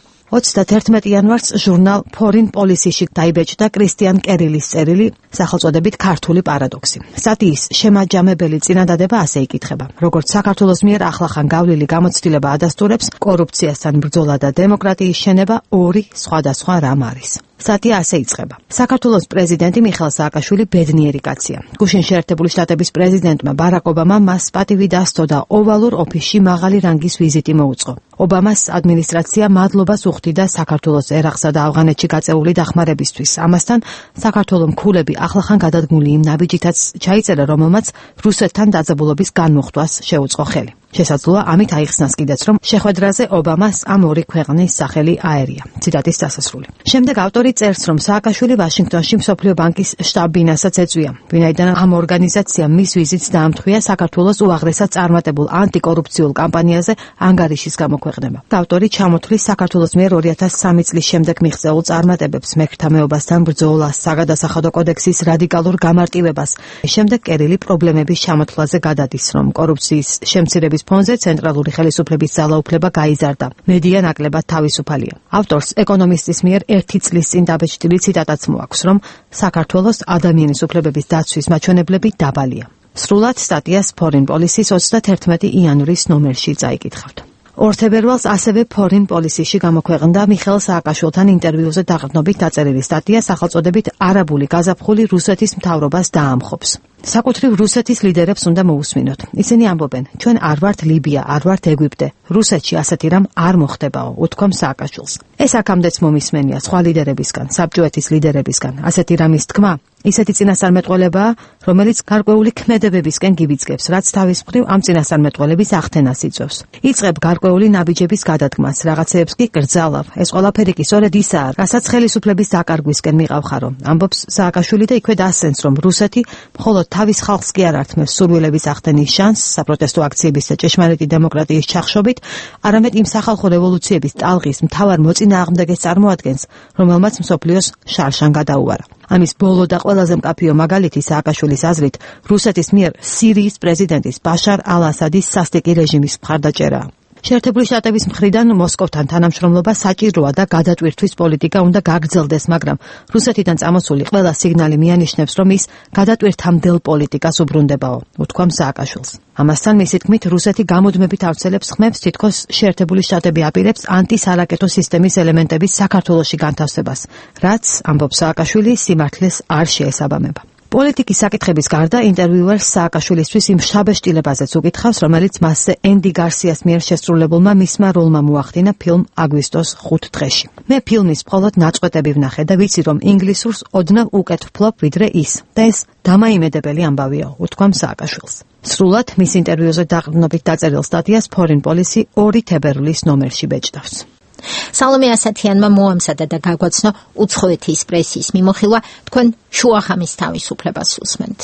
31 იანვარს ჟურნალ Foreign Policy-ში დაიბეჭდა კრისტიან კერილის წერილი სახელწოდებით ქართული პარადოქსი. სტატიის შემაჯამებელი წინადადება ასე იკითხება: როგორც საქართველოს მიერ ახლახან გავლილი გამოცდილება ადასტურებს, კორუფციასთან ბრძოლა და დემოკრატიის შენება ორი სხვადასხვა რამ არის. სტატია ასე იწყება: საქართველოს პრეზიდენტი მიხეილ სააკაშვილი ბედნიერი კაცია. გუშინ შეერთებული შტატების პრეზიდენტმა ბარაკ ობამამ მას პატივი დასდო და ოვალურ ოფისში მაღალი რანგის ვიზიტი მოუწყო. ობამას ადმინისტრაცია მადლობას უხდიდა საქართველოს ერაყსა და ავღანეთში გაწეული დახმარებისთვის. ამასთან საქართველოს მქულები ახლახან გადადგმული იმ ნაბიჯითაც ჩაიწერა, რომელმაც რუსეთთან დაძაბულობის განმოხტვას შეუწყო ხელი. შესაძლოა ამით აიხსნას კიდეც, რომ შეხვედრაზე ობამას ამ ორი ქვეყნის სახელი აერია. ციტატის დასასრული. შემდეგ ავტორი წერს, რომ სააკაშვილი ვაშინგტონში მსოფლიო ბანკის შტაბ-ბინასაც ეწვია, ვინაიდან ამ ორგანიზაციამ მის ვიზიტს დაამთხვია საქართველოს უაღრესად წარმატებულ ანტიკორუფციულ კამპანიაზე ანგარიშის გამოქვეყნება. ავტორი ჩამოთვლის საქართველოს მიერ 2003 წლის შემდეგ მიღწეულ წარმატებებს, მეფეთა მეობასთან ბრძოლას, საგადასახადო კოდექსის რადიკალურ გამარტივებას. შემდეგ კერილი პრობლემების ჩამოთვლაზე გადადის, რომ კორუფციის შემცირების ფონზე ცენტრალური ხელისუფლების ძალაუფლება გაიზარდა. მედია ნაკლებად თავისუფალია. ავტორს ეკონომისტის მიერ 1 წლის წინ დაბეჭდილი ციტატაც მოაქვს, რომ საქართველოს ადამიანის უფლებების დაცვის მაჩვენებლები დაბალია. სრულად სტატიას Foreign Policy-ს 31 იანვრის ნომერში წაიკითხავთ. 2 თებერვალს ასევე Foreign Policy-ში გამოქვეყნდა მიხეილ სააკაშვილთან ინტერვიუზე დაყრდნობით დაწერილი სტატია სახელწოდებით „არაბული გაზაფხული რუსეთის მთავრობას დაამხობს“. საკუთრივ რუსეთის ლიდერებს უნდა მოусმინოთ. ისინი ამბობენ, ჩვენ არ ვართ ლიბია, არ ვართ ეგვიპტე. რუსეთში ასეთი რამ არ მოხდებაო, უთქვამ სააკაშვილს. ეს აქამდეც მომისმენია სხვა ლიდერებისგან, საბჭოეთის ლიდერებისგან. ასეთი რამის თქმა ისეთი წინასწარმეტყველებაა, რომელიც გარკვეული ქმედებებისკენ გიბიძგებს, რაც თავის მხრივ ამ წინასწარმეტყველების ახთენას იწვევს. იწყებ გარკვეული ნაბიჯების გადადგმას, რაღაცეებს კი კრძალავ. ეს ყველაფერი კი სწორედ ისაა, რასაც ხელისუფლების დაკარგვისკენ მიყავხარო. ამბობს სააკაშვილი და იქვე დასცენს, რომ რუსეთი მხოლოდ თავის ხალხს კი არ ართმევს სურვილების ახდენის შანსს საპროტესტო აქციების და ჭეშმარიტი დემოკრატიის ჩახშობით, არამედ იმ სახალხო რევოლუციების ტალღის მთავარ მოწინააღმდეგეს წარმოადგენს, რომელმაც მსოფლიოს შარშან გადაუარა. ამის ბოლო და ყველაზე მკაფიო მაგალითი სააკაშვილის აზრით რუსეთის მიერ სირიის პრეზიდენტის ბაშარ ალ-ასადის სასტიკი რეჟიმის მხარდაჭერაა. შეერთებული შტატების მხრიდან მოსკოვთან თანამშრომლობა საჭიროა და გადატვირთვის პოლიტიკა უნდა გაგრძელდეს, მაგრამ რუსეთიდან წამოსული ყველა სიგნალი მიანიშნებს, რომ ის გადატვირთამდელ პოლიტიკას უბრუნდებაო, უთქვამ სააკაშვილს. ამასთან მისი თქმით, რუსეთი გამუდმებით ავრცელებს ხმებს, თითქოს შეერთებული შტატები აპირებს ანტისარაკეტო სისტემის ელემენტების საქართველოში განთავსებას, რაც, ამბობს სააკაშვილი, სიმართლეს არ შეესაბამება. პოლიტიკის საკითხების გარდა ინტერვიუერს სააკაშვილისთვის იმ შაბეშტილებაზეც უკითხავს, რომელიც მასზე ენდი გარსიას მიერ შესრულებულმა მისმა როლმა მოახდინა ფილმ აგვისტოს 5 დღეში. მე ფილმის მხოლოდ ნაწყვეტები ვნახე და ვიცი, რომ ინგლისურს ოდნავ უკეთ ვფლობ ვიდრე ის. და ეს დამაიმედებელი ამბავია, უთქვამ სააკაშვილს. სრულად მის ინტერვიუზე დაყრდნობით დაწერილ სტატიას Foreign Policy 2 თებერვლის ნომერში ბეჭდავს. სალომე ასათიანმა მოამზადა და გაგვაცნო უცხოეთის პრესის მიმოხილვა, თქვენ შუახამის თავისუფლებას უსმენთ.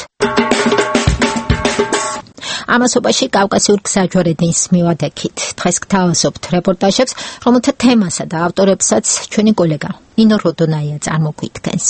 ამასობაში კავკასიურ გზაჯვარედინს მივადექით. დღეს გთავაზობთ რეპორტაჟებს, რომელთა თემასა და ავტორებსაც ჩვენი კოლეგა ნინო როდონაია წარმოგვიდგენს.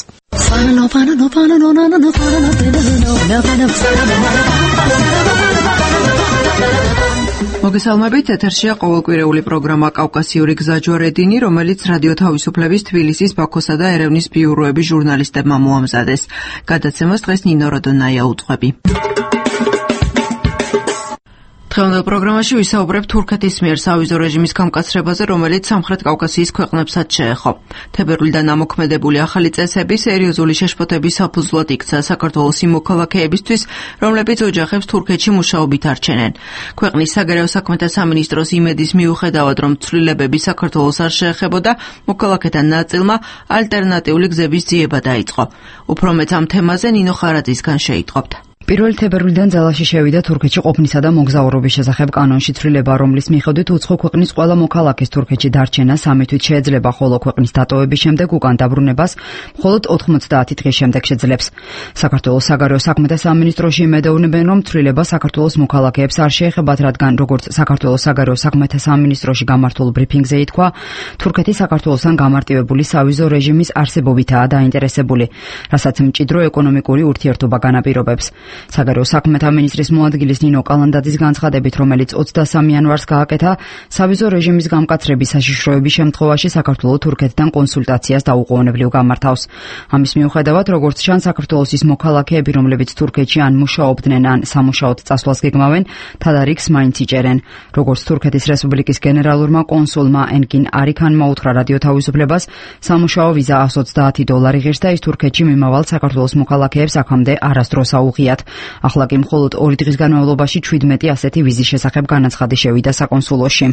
მოგესალმებით, ეთერშია ყოველკვირეული პროგრამა კავკასიური გზაჯვარედინი, რომელიც რადიო თავისუფლების თბილისის, ბაქოსა და ერევნის ბიუროების ჟურნალისტებმა მოამზადეს. გადაცემას დღეს ნინო როდონაია უძღვები. დღევანდელ პროგრამაში ვისაუბრებ თურქეთის მიერ სავიზო რეჟიმის გამკაცრებაზე, რომელიც სამხრეთ კავკასიის ქვეყნებსაც შეეხო. თებერვლიდან ამოქმედებული ახალი წესები სერიოზული შეშფოთების საფუძვლად იქცა საქართველოს იმ მოქალაქეებისთვის, რომლებიც ოჯახებს თურქეთში მუშაობით არჩენენ. ქვეყნის საგარეო საქმეთა სამინისტროს იმედის მიუხედავად, რომ ცვლილებები საქართველოს არ შეეხებოდა, მოქალაქეთა ნაწილმა ალტერნატიული გზების ძიება დაიწყო. უფრო მეც ამ თემაზე ნინო ხარაძისგან შეიტყობთ. 1 თებერვლიდან ძალაში შევიდა თურქეთში ყოფნისა და მოგზაურობის შესახებ კანონში ცვლილება, რომლის მიხედვით უცხო ქვეყნის ყველა მოქალაქეს თურქეთში დარჩენა 3 თვით შეეძლება, ხოლო ქვეყნის დატოვების შემდეგ უკან დაბრუნებას მხოლოდ 90 დღის შემდეგ შეძლებს. საქართველოს საგარეო საქმეთა სამინისტროში იმედოვნებენ, რომ ცვლილება საქართველოს მოქალაქეებს არ შეეხებათ, რადგან როგორც საქართველოს საგარეო საქმეთა სამინისტროში გამართულ ბრიფინგზე ითქვა, თურქეთი საქართველოსთან გამარტივებული სავიზო რეჟიმის არსებობითაა დაინტერესებული, რასაც მჭიდრო ეკონომიკური ურთიერთობა განაპირობებს. საგარეო საქმეთა მინისტრის მოადგილის ნინო კალანდაძის განცხადებით, რომელიც 23 იანვარს გააკეთა, სავიზო რეჟიმის გამკაცრების საშიშროების შემთხვევაში საქართველოს თურქეთთან კონსულტაციას დაუყოვნებლივ გამართავს. ამის მიუხედავად, როგორც ჩანს, საქართველოს ის მოქალაქეები, რომლებიც თურქეთში ან მუშაობდნენ, ან სამუშაოდ წასვლას გეგმავენ, თადარიგს მაინც იჭერენ. როგორც თურქეთის რესპუბლიკის გენერალურმა კონსულმა ენგინ არიქანმა უთხრა რადიო თავისუფლებას, სამუშაო ვიზა $130 ღირს და ის თურქეთში მიმავალ საქართველოს მოქალაქეებს აქამდე არასდროს აუღიათ. ახლა კი მხოლოდ 2 დღის განმავლობაში 17 ასეთი ვიზის შესახებ განაცხადი შევიდა საკონსულოში.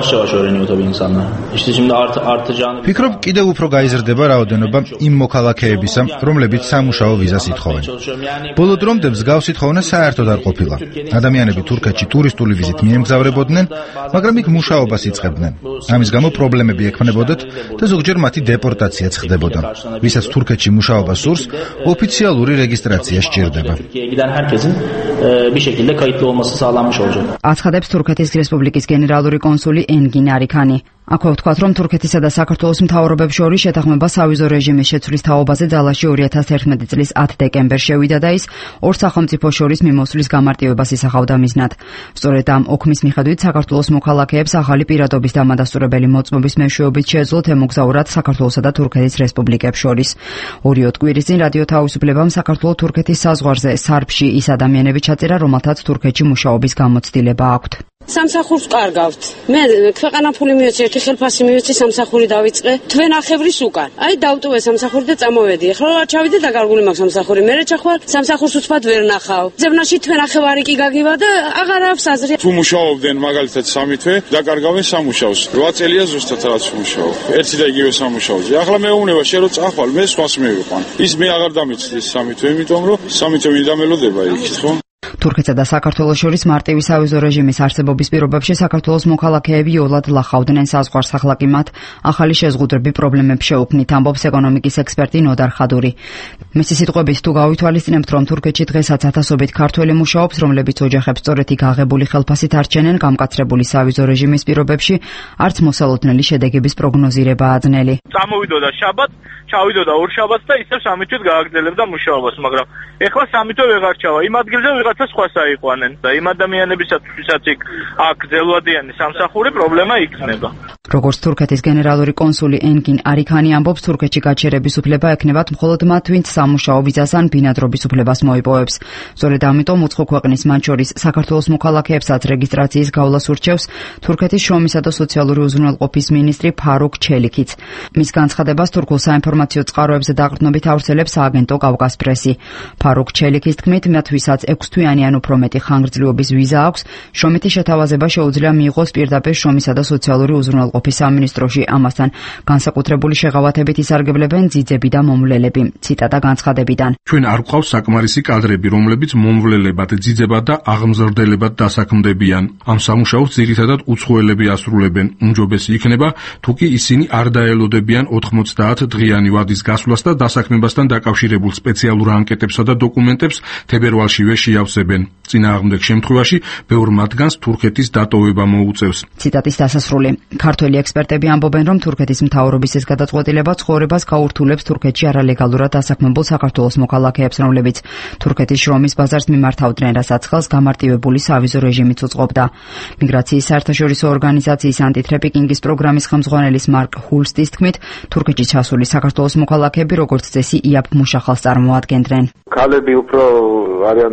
ფიქრობ, კიდევ უფრო გაიზრდება რაოდენობა იმ მოქალაქეებისა, რომლებიც სამუშაო ვიზას ითხოვენ. ბოლო დრომდე მსგავსი თხოვნა საერთოდ არ ყოფილა. ადამიანები თურქეთში ტურისტული ვიზით მიემგზავრებოდნენ, მაგრამ იქ მუშაობას იწყებდნენ. ამის გამო პრობლემები ექმნებოდათ და ზოგჯერ მათი დეპორტაციაც ხდებოდა. ვისაც თურქეთში მუშაობა სურს, ოფიციალური რეგისტრაცია სჭირდება. აცხადებს თურქეთის რესპუბლიკის გენერალური კონსული ენგინ არიქანი. აქვე ვთქვათ, რომ თურქეთისა და საქართველოს მთავრობებს შორის შეთანხმება სავიზო რეჟიმის შეცვლის თაობაზე ძალაში 2011 წლის 10 დეკემბერს შევიდა და ის ორ სახელმწიფო შორის მიმოსვლის გამარტივებას ისახავდა მიზნად. სწორედ ამ ოქმის მიხედვით საქართველოს მოქალაქეებს ახალი პირადობის დამადასტურებელი მოწმობის მეშვეობით შეეძლოთ ემოგზაურათ საქართველოსა და თურქეთის რესპუბლიკებს შორის. 2 კვირის წინ რადიო თავისუფლებამ საქართველოს-თურქეთის საზღვარზე სარფში ის ადამიანები ჩაწერა, რომელთაც თურქეთში მუშაობის გამოცდილება აქვთ. სამსახურს კარგავთ. მე ქვეყანაფული მივეცი, ერთი ხელფასი მივეცი, სამსახური დავიწყე. თვენახევრის უკან. აი დავტოვე სამსახური და წამოვედი. ახლა რა ჩავიდე და გარგული მაქვს სამსახური. მე ჩახვალ სამსახურს უცბად ვერ ნახავ. ზებნაში თვენახევარი კი გაგივა და აღარ აქვს აზრი. თუ მუშაობდნენ მაგალითად 3 თვე, დაკარგავენ სამუშაოს. 8 წელია ზუსტად რაც მუშაობ. ერთი და იგივე სამუშაოზე. ახლა მეუბნება შე რო წახვალ, მე სხვას მივიყვან. ის მე აღარ დამიცდი 3 თვე, იმიტომ რომ 3 თვე მინდა მელოდება იქით, ხო? თურქეთსა და საქართველოს შორის მარტივი სავიზო რეჟიმის არსებობის პირობებში საქართველოს მოქალაქეები იოლად ლახავდნენ საზღვარს, ახლა კი მათ ახალი შეზღუდვები პრობლემებს შეუქმნით, ამბობს ეკონომიკის ექსპერტი ნოდარ ხადური. მისი სიტყვებით, თუ გავითვალისწინებთ, რომ თურქეთში დღესაც ათასობით ქართველი მუშაობს, რომლებიც ოჯახებს სწორედ იქ აღებული ხელფასით არჩენენ, გამკაცრებული სავიზო რეჟიმის პირობებში არც მოსალოდნელი შედეგების პროგნოზირებაა ძნელი. წამოვიდოდა შაბათს, ჩავიდოდა ორშაბათს და ისევ 3 თვით გააგრძელებდა მუშაობას, მაგრამ ეხლა 3 თვე ვეღარ ჩავა. იმ ადგილზე ვიღაცა სხვას აიყვანენ და იმ ადამიანებისაც, ვისაც იქ აქ ძელვადიანი სამსახური, პრობლემა იქნება. როგორც თურქეთის გენერალური კონსული ენგინ არიქანი ამბობს, თურქეთში გაჩერების უფლება ექნებათ მხოლოდ მათ, ვინც სამუშაო ვიზას ან ბინადრობის უფლებას მოიპოვებს. სწორედ ამიტომ უცხო ქვეყნის, მათ შორის საქართველოს მოქალაქეებსაც რეგისტრაციის გავლას ურჩევს თურქეთის შრომისა და სოციალური უზრუნველყოფის მინისტრი ფარუქ ჩელიქიც. მის განცხადებას თურქულ საინფორმაციო წყაროებზე დაყრდნობით ავრცელებს სააგენტო კავკასპრესი. ფარუქ ჩელიქის თქმით, მათ ვისაც 6 თვიანი ან უფრო მეტი ხანგრძლივობის ვიზა აქვს, შრომითი შეთავაზება შეუძლია მიიღოს პირდაპირ შრომისა და სოციალური უზრუნველყოფის სამინისტროში. ამასთან განსაკუთრებული შეღავათებით ისარგებლებენ ძიძები და მომვლელები. ციტატა განცხადებიდან. ჩვენ არ გვყავს საკმარისი კადრები, რომლებიც მომვლელებად, ძიძებად და აღმზრდელებად დასაქმდებიან. ამ სამუშაოს ძირითადად უცხოელები ასრულებენ. უმჯობესი იქნება, თუ კი ისინი არ დაელოდებიან 90 დღიანი ვადის გასვლას და დასაქმებასთან დაკავშირებულ სპეციალურ ანკეტებსა და დოკუმენტებს თებერვალშივე შეავსებენ. წინააღმდეგ შემთხვევაში ბევრ მათგანს თურქეთის დატოვება მოუწევს. ციტატის დასასრული. ქართველი ექსპერტები ამბობენ, რომ თურქეთის მთავრობის ეს გადაწყვეტილება ცხოვრებას გაურთულებს თურქეთში არალეგალურად დასაქმებულ საქართველოს მოქალაქეებს, რომლებიც თურქეთის შრომის ბაზარს მიმართავდნენ, რასაც ხელს გამარტივებული სავიზო რეჟიმიც უწყობდა. მიგრაციის საერთაშორისო ორგანიზაციის ანტიტრეფიკინგის პროგრამის ხელმძღვანელის მარკ ჰულსტის თქმით, თურქეთში ჩასული საქართველოს მოქალაქეები როგორც წესი იაფ მუშახელს წარმოადგენდნენ. ქალები უფრო არიან დასაქმებული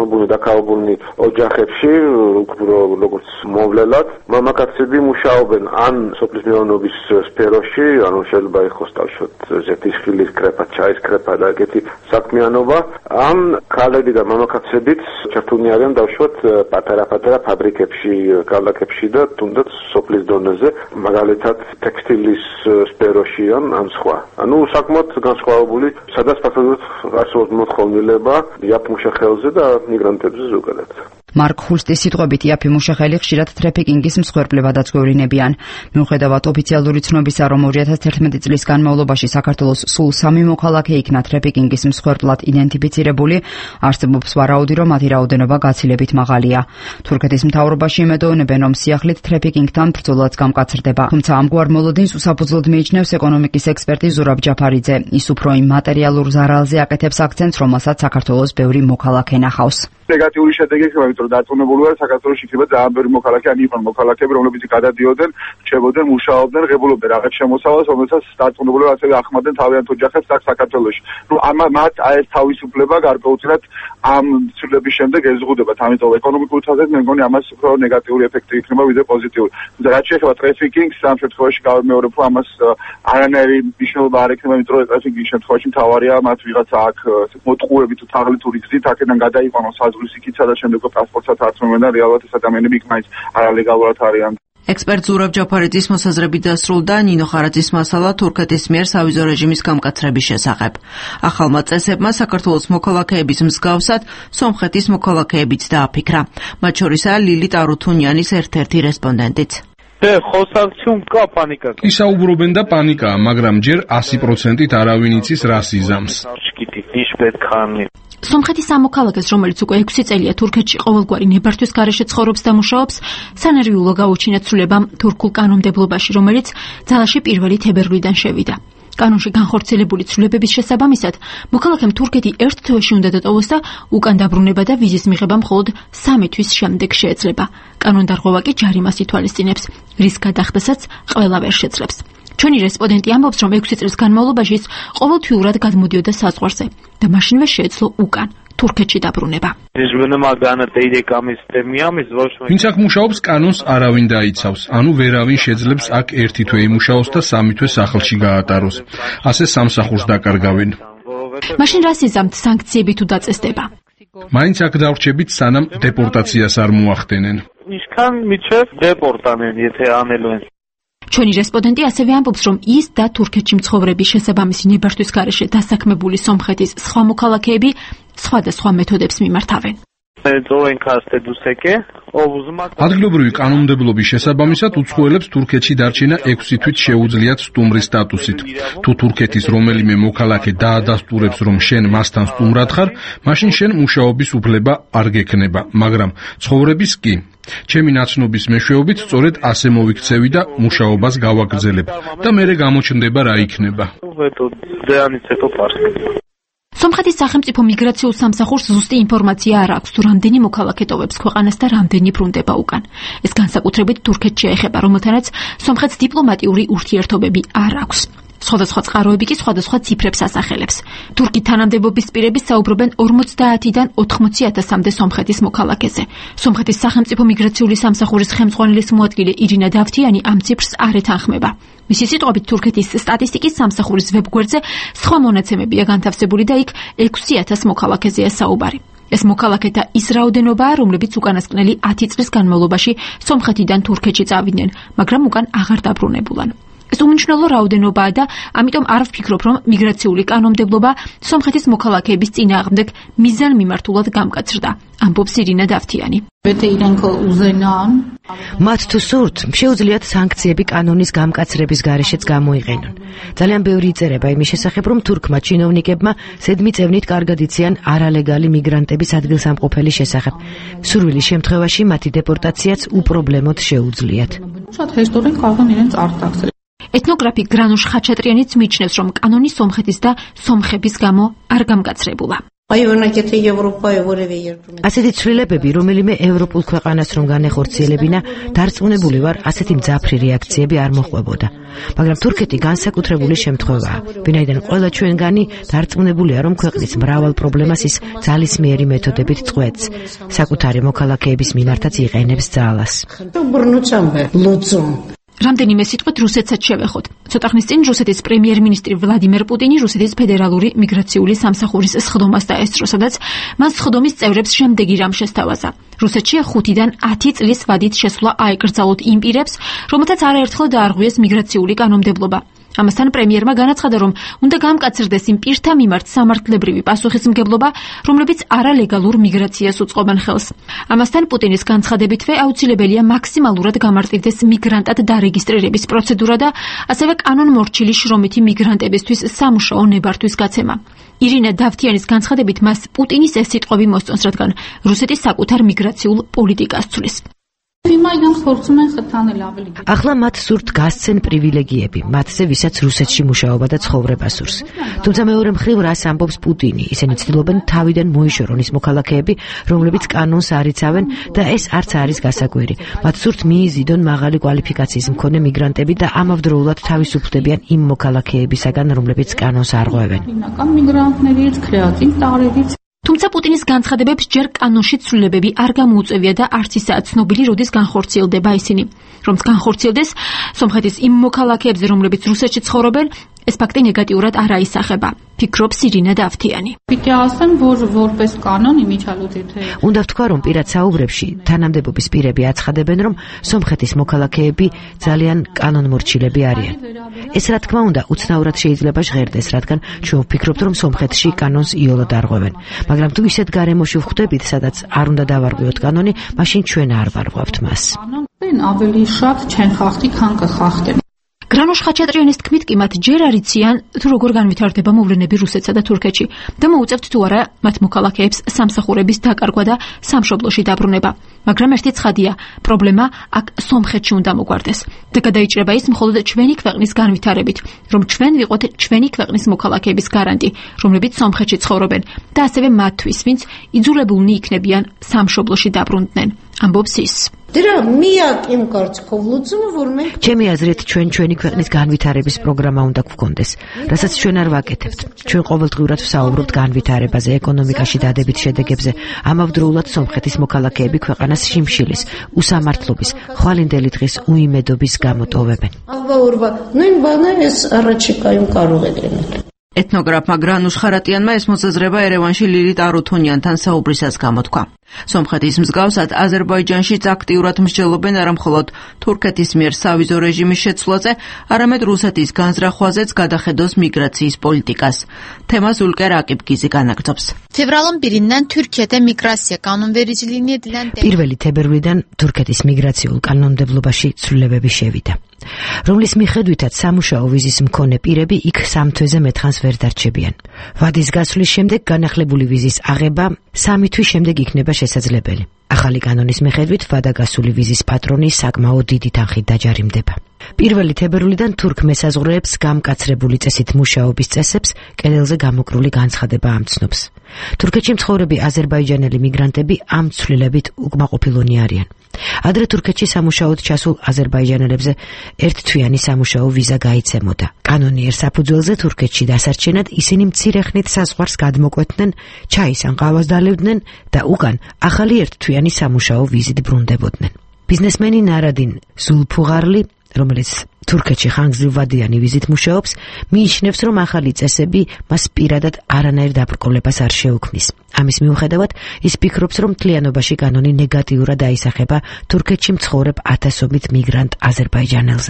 დაკავებულნი ოჯახებში, როგორც მოვლელად, მამაკაცები მუშაობენ ან სოფლის მეურნეობის სფეროში, ანუ შეიძლება იყოს თავშოთ ზეთისხილის კრეფა, ჩაის კრეფა და ეგეთი საქმიანობა, ან ქალები და მამაკაცებიც ჩართულნი არიან დავშოთ პატარა ფაბრიკებში, ქალაქებში და თუნდაც სოფლის დონეზე, მაგალითად ტექსტილის სფეროში ან სხვა. ანუ საკმაოდ განსხვავებული, სადაც ფაქტობრივად არსებობს მოთხოვნილება იაფ მუშახელზე და მიგრანტებზე ზოგადად. მარკ ჰულსტის სიტყვებით იაფი მუშახელი ხშირად ტრაფიკინგის მსხვერპლებადაც გვევლინებიან. მიუხედავად ოფიციალური ცნობისა, რომ 2011 წლის განმავლობაში საქართველოს სულ 3 მოქალაქე იქნა ტრაფიკინგის მსხვერპლად იდენტიფიცირებული, არსებობს ვარაუდი, რომ მათი რაოდენობა გაცილებით მაღალია. თურქეთის მთავრობაში იმედოვნებენ, რომ სიახლით ტრაფიკინგთან ბრძოლაც გამკაცრდება. თუმცა ამგვარ მოლოდინს უსაფუძვლოდ მიიჩნევს ეკონომიკის ექსპერტი ზურაბ ჯაფარიძე. ის უფრო იმ მატერიალურ ზარალზე აკეთებს აქცენტს, რომელსაც საქართველოს ბევრი მოქალაქე ნახავს. ნეგატიური შედეგი იქნება, იმიტომ რომ დარწმუნებული ვარ, საქართველოში იქნება ძალიან ბევრი მოქალაქე, ან იყვნენ მოქალაქეები, რომლებიც გადადიოდნენ, რჩებოდნენ, მუშაობდნენ, ღებულობდნენ რაღაც შემოსავალს, რომელსაც დარწმუნებული ვარ, ასევე ახმარდნენ თავიანთ ოჯახებს საქართველოში. მათ ეს თავისუფლება გარკვეულწილად ამ ცვლილების შემდეგ ეზღუდებათ, ამიტომ ეკონომიკურ თვალსაზრისით მე მგონი ამას უფრო ნეგატიური ეფექტი იქნება, ვიდრე პოზიტიური. რაც შეეხება ტრაფიკინგს, ამ შემთხვევაში გავიმეორებ, რომ ამას არანაირი მნიშვნელობა არ ექნება, იმიტომ რომ ტრაფიკინგის შემთხვევაში მთავარია მათ ვიღაცა აქ მოტყუებით თუ თაღლითური გზით აქედან გადაიყვანოს გულსიკიცა და შემდეგ პასპორტსაც აწმევენ და რეალურად ეს ადამიანები იქ მაინც არალეგალურად არიან. ექსპერტ ზურაბ ჯაფარიძის მოსაზრებით დასრულდა ნინო ხარაძის მასალა თურქეთის მიერ სავიზო რეჟიმის გამკაცრების შესახებ. ახალმა წესებმა საქართველოს მოქალაქეების მსგავსად სომხეთის მოქალაქეებიც დააფიქრა. მათ შორისაა ლილი ტარუთუნიანის ერთ-ერთი რესპონდენტიც. ისაუბრობენ და პანიკაა, მაგრამ ჯერ 100%-ით არავინ იცის რას იზამს. სომხეთის სამოქალაქეს, რომელიც უკვე 6 წელია თურქეთში ყოველგვარი ნებართვის გარეშე ცხოვრობს და მუშაობს, სანერვიულო გაუჩინა ცვლილება თურქულ კანონმდებლობაში, რომელიც ძალაში 1 თებერვლიდან შევიდა. კანონში განხორციელებული ცვლილებების შესაბამისად, მოქალაქემ თურქეთი 1 თვეში უნდა დატოვოს და უკან დაბრუნება და ვიზის მიღება მხოლოდ 3 თვის შემდეგ შეეძლება. კანონდარღვევა კი ჯარიმას ითვალისწინებს, რის გადახდასაც ყველა ვერ შეძლებს. ჩვენი რესპონდენტი ამბობს, რომ 6 წლის განმავლობაში ის ყოველთვიურად გადმოდიოდა საზღვარზე და მაშინვე შეეძლო უკან თურქეთში დაბრუნება. ვინც აქ მუშაობს, კანონს არავინ დაიცავს, ანუ ვერავინ შეძლებს აქ 1 თვე იმუშაოს და 3 თვე სახლში გაატაროს. ასე სამსახურს დაკარგავენ. მაშინ რას იზამთ სანქციები თუ დაწესდება? მაინც აქ დავრჩებით, სანამ დეპორტაციას არ მოახდენენ. ჩვენი რესპონდენტი ასევე ამბობს, რომ ის და თურქეთში მცხოვრების შესაბამისი ნებართვის გარეშე დასაქმებული სომხეთის სხვა მოქალაქეები სხვადასხვა მეთოდებს მიმართავენ. ადგილობრივი კანონმდებლობის შესაბამისად უცხოელებს თურქეთში დარჩენა 6 თვით შეუძლიათ სტუმრის სტატუსით. თუ თურქეთის რომელიმე მოქალაქე დაადასტურებს, რომ შენ მასთან სტუმრად ხარ, მაშინ შენ მუშაობის უფლება არ გექნება, მაგრამ ცხოვრების კი. ჩემი ნაცნობის მეშვეობით სწორედ ასე მოვიქცევი და მუშაობას გავაგრძელებ და მერე გამოჩნდება რა იქნება. სომხეთის სახელმწიფო მიგრაციულ სამსახურს ზუსტი ინფორმაცია არ აქვს, თუ რამდენი მოქალაქე ტოვებს ქვეყანას და რამდენი ბრუნდება უკან. ეს განსაკუთრებით თურქეთში ეხება, რომელთანაც სომხეთს დიპლომატიური ურთიერთობები არ აქვს. სხვადასხვა წყაროები კი სხვადასხვა ციფრებს ასახელებს. თურქი თანამდებობის პირები საუბრობენ 50-დან 80,000-მდე სომხეთის მოქალაქეზე. სომხეთის სახელმწიფო მიგრაციული სამსახურის ხელმძღვანელის მოადგილე ირინა დავთიანი ამ ციფრს არ ეთანხმება. მისი სიტყვებით, თურქეთის სტატისტიკის სამსახურის ვებგვერდზე სხვა მონაცემებია განთავსებული და იქ 6,000 მოქალაქეზეა საუბარი. ეს მოქალაქეთა ის რაოდენობაა, რომლებიც უკანასკნელი 10 წლის განმავლობაში სომხეთიდან თურქეთში წავიდნენ, მაგრამ უკან აღარ დაბრუნებულან. ეს უმნიშვნელო რაოდენობაა და ამიტომ არ ვფიქრობ, რომ მიგრაციული კანონმდებლობა სომხეთის მოქალაქეების წინააღმდეგ მიზანმიმართულად გამკაცრდა, ამბობს ირინა დავთიანი. მათ თუ სურთ, შეუძლიათ სანქციები კანონის გამკაცრების გარეშეც გამოიყენონ. ძალიან ბევრი იწერება იმის შესახებ, რომ თურქმა ჩინოვნიკებმა ზედმიწევნით კარგად იციან არალეგალი მიგრანტების ადგილსამყოფელი შესახებ. სურვილის შემთხვევაში მათი დეპორტაციაც უპრობლემოდ შეუძლიათ. ეთნოგრაფი გრანოშ ხაჩატრიანიც მიიჩნევს, რომ კანონი სომხეთის და სომხების გამო არ გამკაცრებულა. ასეთი ცვლილებები რომელიმე ევროპულ ქვეყანას რომ განეხორციელებინა, დარწმუნებული ვარ, ასეთი მძაფრი რეაქციები არ მოხდებოდა. მაგრამ თურქეთი განსაკუთრებული შემთხვევაა, ვინაიდან ყველა ჩვენგანი დარწმუნებულია, რომ ქვეყნის მრავალ პრობლემას ის ძალისმიერი მეთოდებით წყვეტს, საკუთარი მოქალაქეების მიმართაც იყენებს ძალას. რამდენიმე სიტყვით რუსეთსაც შევეხოთ. ცოტა ხნის წინ რუსეთის პრემიერ-მინისტრი ვლადიმერ პუტინი რუსეთის ფედერალური მიგრაციული სამსახურის სხდომას დაესწრო, სადაც მან სხდომის წევრებს შემდეგი რამ შესთავაზა. რუსეთში 5-დან 10 წლის ვადით შესვლა აეკრძალოთ იმ პირებს, რომელთაც არაერთხელ დაარღვიეს მიგრაციული კანონმდებლობა. ამასთან პრემიერმა განაცხადა, რომ უნდა გამკაცრდეს იმ პირთა მიმართ სამართლებრივი პასუხისმგებლობა, რომლებიც არალეგალურ მიგრაციას უწყობენ ხელს. ამასთან პუტინის განცხადებითვე აუცილებელია მაქსიმალურად გამარტივდეს მიგრანტად დარეგისტრირების პროცედურა და ასევე კანონმორჩილი შრომითი მიგრანტებისთვის სამუშაო ნებართვის გაცემა. ირინა დავთიანის განცხადებით მას პუტინის ეს სიტყვები მოსწონს, რადგან რუსეთის საკუთარ მიგრაციულ პოლიტიკას ცვლის. ახლა მათ სურთ გასცენ პრივილეგიები, მათზე ვისაც რუსეთში მუშაობა და ცხოვრება სურს. თუმცა მეორე მხრივ რას ამბობს პუტინი? ისინი ცდილობენ თავიდან მოიშორონ ის მოქალაქეები, რომლებიც კანონს არ იცავენ და ეს არც არის გასაკვირი. მათ სურთ მიიზიდონ მაღალი კვალიფიკაციის მქონე მიგრანტები და ამავდროულად თავისუფლდებიან იმ მოქალაქეებისაგან, რომლებიც კანონს არ ღვევენ. თუმცა პუტინის განცხადებებს ჯერ კანონში ცვლილებები არ გამოუწევია და არც ისაა ცნობილი, როდის განხორციელდება ისინი. რომც განხორციელდეს, სომხეთის იმ მოქალაქეებზე, რომლებიც რუსეთში ცხოვრობენ, ეს ფაქტი ნეგატიურად არ აისახება, ფიქრობს ირინა დავთიანი. უნდა ვთქვა, რომ პირად საუბრებში თანამდებობის პირები აცხადებენ, რომ სომხეთის მოქალაქეები ძალიან კანონმორჩილები არიან. ეს რა თქმა უნდა უცნაურად შეიძლება ჟღერდეს, რადგან ჩვენ ვფიქრობთ, რომ სომხეთში კანონს იოლად არ ღვევენ. მაგრამ თუ ისეთ გარემოში ვხვდებით, სადაც არ უნდა დავარღვიოთ კანონი, მაშინ ჩვენ არ ვარღვევთ მას. გრანოშ ხაჩატრიანის თქმით კი მათ ჯერ არ იციან, თუ როგორ განვითარდება მოვლენები რუსეთსა და თურქეთში და მოუწევთ თუ არა მათ მოქალაქეებს სამსახურების დაკარგვა და სამშობლოში დაბრუნება. მაგრამ ერთი ცხადია, პრობლემა აქ სომხეთში უნდა მოგვარდეს და გადაიჭრება ის მხოლოდ ჩვენი ქვეყნის განვითარებით, რომ ჩვენ ვიყოთ ჩვენი ქვეყნის მოქალაქეების გარანტი, რომლებიც სომხეთში ცხოვრობენ და ასევე მათთვის, ვინც იძულებულნი იქნებიან სამშობლოში დაბრუნდნენ, ამბობს ის. ჩემი აზრით ჩვენი ქვეყნის განვითარების პროგრამა უნდა გვქონდეს, რასაც ჩვენ არ ვაკეთებთ. ჩვენ ყოველდღიურად ვსაუბრობთ განვითარებაზე, ეკონომიკაში დადებით შედეგებზე, ამავდროულად სომხეთის მოქალაქეები ქვეყანას შიმშილის, უსამართლობის, ხვალინდელი დღის უიმედობის გამოტოვებენ. ეთნოგრაფმა გრანუშ ხარატიანმა ეს მოსაზრება ერევანში ლილით არუთუნიანთან საუბრისას გამოთქვა. სომხეთის მსგავსად აზერბაიჯანშიც აქტიურად მსჯელობენ არა მხოლოდ თურქეთის მიერ სავიზო რეჟიმის შეცვლაზე, არამედ რუსეთის განზრახვაზეც გადახედოს მიგრაციის პოლიტიკას. თემას ულკერ აკიბგიზი განაგრძობს. პირველი თებერვლიდან თურქეთის მიგრაციულ კანონმდებლობაში ცვლილებები შევიდა, რომლის მიხედვითაც სამუშაო ვიზის მქონე პირები იქ 3 თვეზე მეტხანს ვერ დარჩებიან. ვადის გასვლის შემდეგ განახლებული ვიზის აღება 3 თვის შემდეგ იქნება შესაძლებელი. ახალი კანონის მიხედვით ვადაგასული ვიზის პატრონი საკმაოდ დიდი თანხით დაჯარიმდება. 1 თებერვლიდან თურქ მესაზღვრეებს გამკაცრებული წესით მუშაობის წესებს კედელზე გამოკრული განცხადება ამცნობს. თურქეთში მცხოვრები აზერბაიჯანელი მიგრანტები ამ ცვლილებით უკმაყოფილონი არიან. ადრე თურქეთში სამუშაოდ ჩასულ აზერბაიჯანელებზე ერთთვიანი სამუშაო ვიზა გაიცემოდა. კანონიერ საფუძველზე თურქეთში დასარჩენად ისინი მცირე ხნით საზღვარს გადმოკვეთდნენ, ჩაის ან ყავას დალევდნენ და უკან ახალი ერთთვიანი სამუშაო ვიზით ბრუნდებოდნენ. ბიზნესმენი ნარადინ ზულფუღარლი, რომელიც თურქეთში ხანგრძლივადიანი ვიზით მუშაობს, მიიჩნევს, რომ ახალი წესები მას პირადად არანაირ დაბრკოლებას არ შეუქმნის. ამის მიუხედავად, ის ფიქრობს, რომ მთლიანობაში კანონი ნეგატიურად აისახება თურქეთში მცხოვრებ ათასობით მიგრანტ აზერბაიჯანელზე.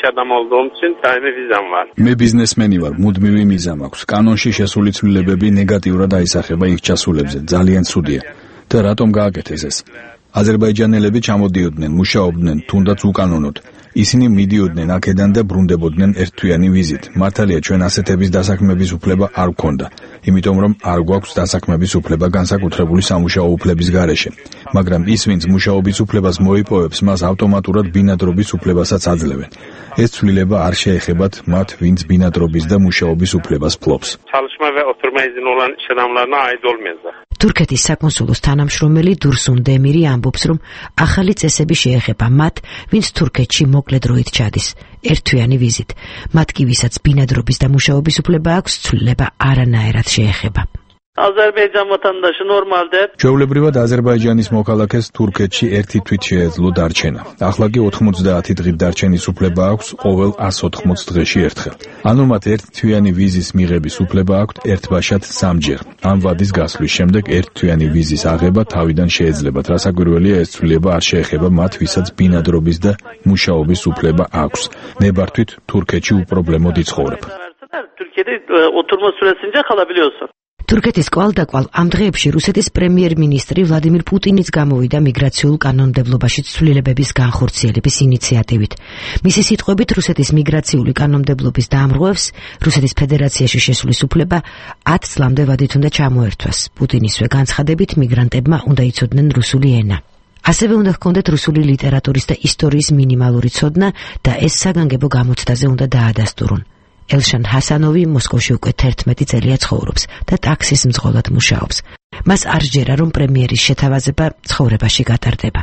მე ბიზნესმენი ვარ, მუდმივი მიზა მაქვს. კანონში შესული ცვლილებები ნეგატიურად აისახება იქ ჩასულებზე. ძალიან ცუდია. და რატომ გააკეთეს ეს? აზერბაიჯანელები ჩამოდიოდნენ, მუშაობდნენ, თუნდაც უკანონოდ. ისინი მიდიოდნენ აქედან და ბრუნდებოდნენ ერთთვიანი ვიზით. მართალია, ჩვენ ასეთების დასაქმების უფლება არ გვქონდა, იმიტომ რომ არ გვაქვს დასაქმების უფლება განსაკუთრებული სამუშაო უფლების გარეშე. მაგრამ ის, ვინც მუშაობის უფლებას მოიპოვებს, მას ავტომატურად ბინადრობის უფლებასაც აძლევენ. ეს ცვლილება არ შეეხებათ მათ, ვინც ბინადრობის და მუშაობის უფლებას ფლობს. izin olan iş adamlarına ait olmayacaq. თურქეთის საკონსულოს თანამშრომელი დურსუნ დემირი ამბობს, რომ ახალი წესები შეეხება მათ, ვინც თურქეთში მოკლე დროით ჩადის, ერთთვიანი ვიზით. მათ კი, ვისაც ბინადრობის და მუშაობის უფლება აქვს, ცვლილება არანაირად შეეხება. Azərbaycan vatandaşı normalde ჩვეულებრივად აზერბაიჯანის მოქალაქეს თურქეთში ერთი თვით შეეძლო დარჩენა. ახლა კი 90 დღით დარჩენის უფლება აქვს ყოველ 180 დღეში ერთხელ. ანუ მათ ერთთვიანი ვიზის მიღების უფლება აქვთ ერთბაშად სამჯერ. ამ ვადის გასვლის შემდეგ ერთთვიანი ვიზის აღება თავიდან შეეძლებათ. რასაკვირველია, ეს ცვლილება არ შეეხება მათ, ვისაც ბინადრობის და მუშაობის უფლება აქვს. ნებართვით თურქეთში უპრობლემოდ იცხოვრებ. Türkiye'de oturma süresince kalabiliyorsun. თურქეთის კვალდაკვალ ამ დღეებში რუსეთის პრემიერ-მინისტრი ვლადიმირ პუტინიც გამოვიდა მიგრაციულ კანონმდებლობაში ცვლილებების განხორციელების ინიციატივით. მისი სიტყვებით, რუსეთის მიგრაციული კანონმდებლობის დაამრღვევს რუსეთის ფედერაციაში შესვლის უფლება 10 წლამდე ვადით უნდა ჩამოერთვას. პუტინისვე განცხადებით, მიგრანტებმა უნდა იცოდნენ რუსული ენა. ასევე უნდა ჰქონდეთ რუსული ლიტერატურის და ისტორიის მინიმალური ცოდნა და ეს საგანგებო გამოცდაზე უნდა დაადასტურონ. ელშან ჰასანოვი მოსკოვში უკვე 11 წელია ცხოვრობს და ტაქსის მძღოლად მუშაობს. მას არ სჯერა, რომ პრემიერის შეთავაზება ცხოვრებაში გატარდება.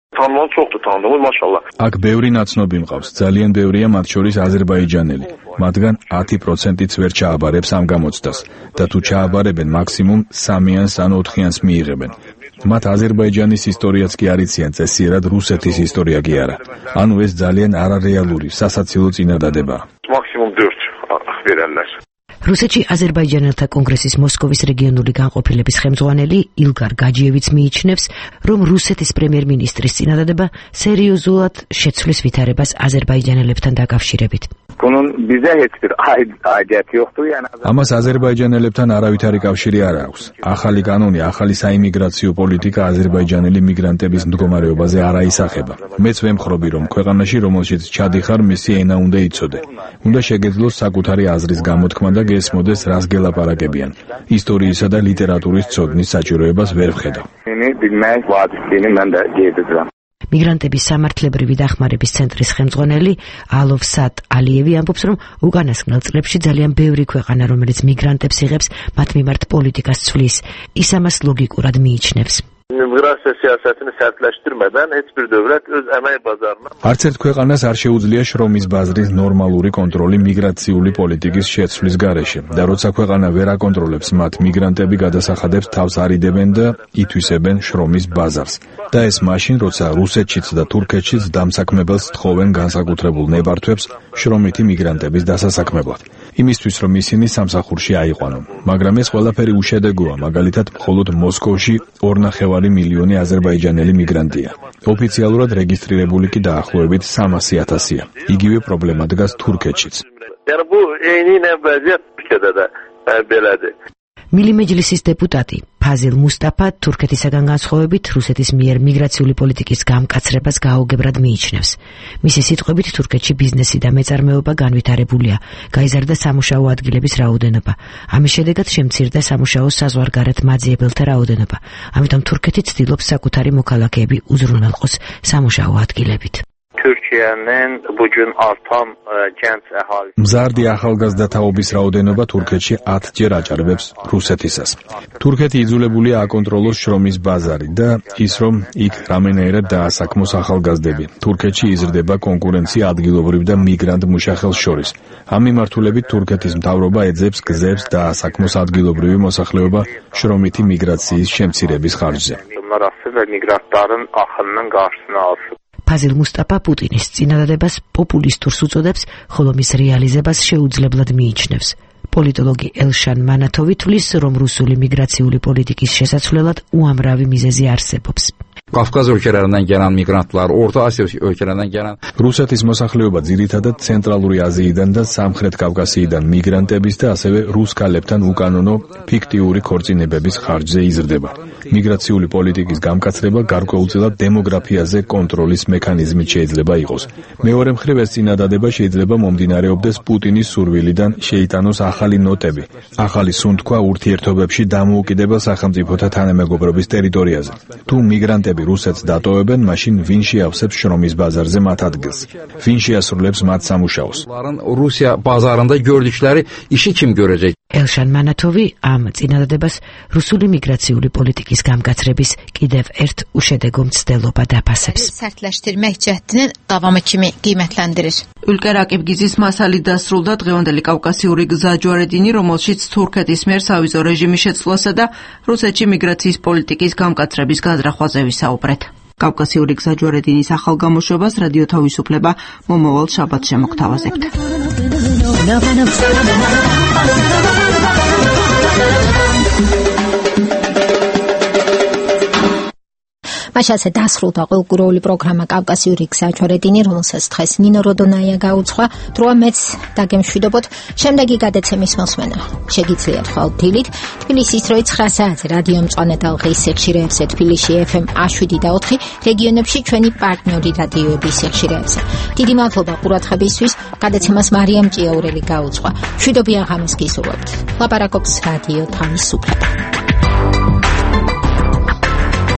აქ ბევრი ნაცნობი მყავს, ძალიან ბევრია მათ შორის აზერბაიჯანელი. მათგან 10%-იც ვერ ჩააბარებს ამ გამოცდას და თუ ჩააბარებენ, მაქსიმუმ 3-იანს ან 4-იანს მიიღებენ. მათ აზერბაიჯანის ისტორიაც კი არ იციან, წესიერად რუსეთის ისტორია კი არა. ანუ ეს ძალიან არარეალური, სასაცილო წინადადებაა. Maksimum 4 verərlər. რუსეთში აზერბაიჯანელთა კონგრესის მოსკოვის რეგიონული განყოფილების ხელმძღვანელი ილგარ გაჯიევიც მიიჩნევს, რომ რუსეთის პრემიერ-მინისტრის წინადადება სერიოზულად შეცვლის ვითარებას აზერბაიჯანელებთან დაკავშირებით. Bunun bizə heç bir aidiyyəti yoxdur, yəni ამას აზერბაიჯანელებთან არავითარი კავშირი არ აქვს. ახალი კანონი, ახალი საიმიგრაციო პოლიტიკა აზერბაიჯანელი მიგრანტების მდგომარეობაზე არ აისახება. მეც ვემხრობი, რომ ქვეყანაში, რომელშიც ჩადიხარ, მისი ენა უნდა იცოდე. უნდა შეგეძლოს საკუთარი აზრის გამოთქმა და გესმოდეს, რას გელაპარაკებიან. ისტორიისა და ლიტერატურის ცოდნის საჭიროებას ვერ ვხედავ. მიგრანტების სამართლებრივი დახმარების ცენტრის ხელმძღვანელი ალოვსატ ალიევი ამბობს, რომ უკანასკნელ წლებში ძალიან ბევრი ქვეყანა, რომელიც მიგრანტებს იღებს, მათ მიმართ პოლიტიკას ცვლის. ის ამას ლოგიკურად მიიჩნევს. Miqrasiya siyasətini sərtləşdirmədən heç bir dövlət öz əmək bazarına არც ერთ ქვეყანას არ შეუძლია შრომის ბაზრის ნორმალური კონტროლი მიგრაციული პოლიტიკის შეცვლის გარეშე და როცა ქვეყანა ვერ აკონტროლებს მათ, მიგრანტები გადასახადებს თავს არიდებენ და ითვისებენ შრომის ბაზარს. და ეს მაშინ, როცა რუსეთშიც და თურქეთშიც დამსაქმებელს თხოვენ განსაკუთრებულ ნებართვებს შრომითი მიგრანტების დასასაქმებლად. იმისთვის, რომ ისინი სამსახურში აიყვანონ. მაგრამ ეს ყველაფერი უშედეგოა, მაგალითად, მხოლოდ მოსკოვში 2,5 მილიონი აზერბაიჯანელი მიგრანტია. ოფიციალურად რეგისტრირებული კი დაახლოებით 300,000-ია. იგივე პრობლემა დგას თურქეთშიც. Yəni bu eyni vəziyyət Türkiyədə də belədir. მილი მეჯლისის დეპუტატი ფაზილ მუსტაფა თურქეთისაგან განსხვავებით რუსეთის მიერ მიგრაციული პოლიტიკის გამკაცრებას გააუგებრად მიიჩნევს. მისი სიტყვებით, თურქეთში ბიზნესი და მეწარმეობა განვითარებულია, გაიზარდა სამუშაო ადგილების რაოდენობა. ამის შედეგად შემცირდა სამუშაო საზღვარგარეთ მაძიებელთა რაოდენობა. ამიტომ თურქეთი ცდილობს საკუთარი მოქალაქეები უზრუნველყოს სამუშაო ადგილებით. Türkiyənin bu gün artan gənc əhali მზარდი ახალგაზრდათაობის რაოდენობა თურქეთში 10-ჯერ აჭარბებს რუსეთისას. თურქეთი იძულებულია აკონტროლოს შრომის ბაზარი და ის, რომ იქ რამენერად დაასაქმოს ახალგაზრდები. თურქეთში იზრდება კონკურენცია ადგილობრივ და მიგრანტ მუშახელს შორის. ამ მიმართულებით თურქეთის მთავრობა ეძებს გზებს დაასაქმოს ადგილობრივი მოსახლეობა შრომითი მიგრაციის შემცირების ხარჯზე. miqrantların axınının qarşısını alsın. ფაზილ მუსტაფა პუტინის წინადადებას პოპულისტურს უწოდებს, ხოლო მის რეალიზებას შეუძლებლად მიიჩნევს. პოლიტოლოგი ელშან მანათოვი თვლის, რომ რუსული მიგრაციული პოლიტიკის შესაცვლელად უამრავი მიზეზი არსებობს. Qafqaz ölkələrindən gələn miqrantlar, Orta Asiya ölkələrindən gələn რუსეთის მოსახლეობა ძირითადად ცენტრალური აზიიდან და სამხრეთ კავკასიიდან მიგრანტების და ასევე რუსკალებთან უკანონო ფიქტიური ქორწინებების ხარჯზე იზრდება. მიგრაციული პოლიტიკის გამკაცრება გარკვეულწილად დემოგრაფიაზე კონტროლის მექანიზმით შეიძლება იყოს. მეორე მხრივ ეს წინადადება შეიძლება მომდინარეობდეს პუტინის სურვილიდან შეიტანოს ახალი ნოტები, ახალი სუნთქვა ურთიერთობებში დამოუკიდებელ სახელმწიფოთა თანამეგობრობის ტერიტორიაზე. თუ მიგრანტები რუსეთს დატოვებენ, მაშინ ვინ შეავსებს შრომის ბაზარზე მათ ადგილს? ვინ შეასრულებს მათ სამუშაოს? Rusiya bazarında gördükləri işi kim görəcək? ელშან მანათოვი ამ წინადადებას რუსული მიგრაციული პოლიტიკის გამკაცრების კიდევ ერთ უშედეგო მცდელობა დაფასებს. Sərtləşdirmək cəhdini davamı kimi qiymətləndirir. ülker აკიბგიზის მასალით დასრულდა დღევანდელი კავკასიური გზაჯვარედინი, რომელშიც თურქეთის მიერ სავიზო რეჟიმის შეცვლასა და რუსეთში მიგრაციის პოლიტიკის გამკაცრების განზრახვაზე ვისაუბრეთ. კავკასიური გზაჯვარედინის ახალ გამოშვებას რადიო თავისუფლება მომავალ შაბათს შემოგთავაზებთ. მაშასე დასრულდა ყოველკვირეული პროგრამა კავკასიური გზაჯვარედინი, რომელსაც დღეს ნინო როდონაია გაუძღვა. დროა მეც დაგემშვიდობოთ. შემდეგი გადაცემის მოსმენა შეგიძლიათ ხოლმე დილით თბილისის დროით 9 საათზე რადიო მწვანე ტალღის ექშირეებზე, თბილისში FM 7 და 4, რეგიონებში ჩვენი პარტნიორი რადიოების ექშირეებზე. დიდი მადლობა ყურადღებისთვის. გადაცემას მარიამ ჭიაურელი გაუძღვა. მშვიდობიან ღამეს გისურვებთ. ლაპარაკობს რადიო თავისუფლება.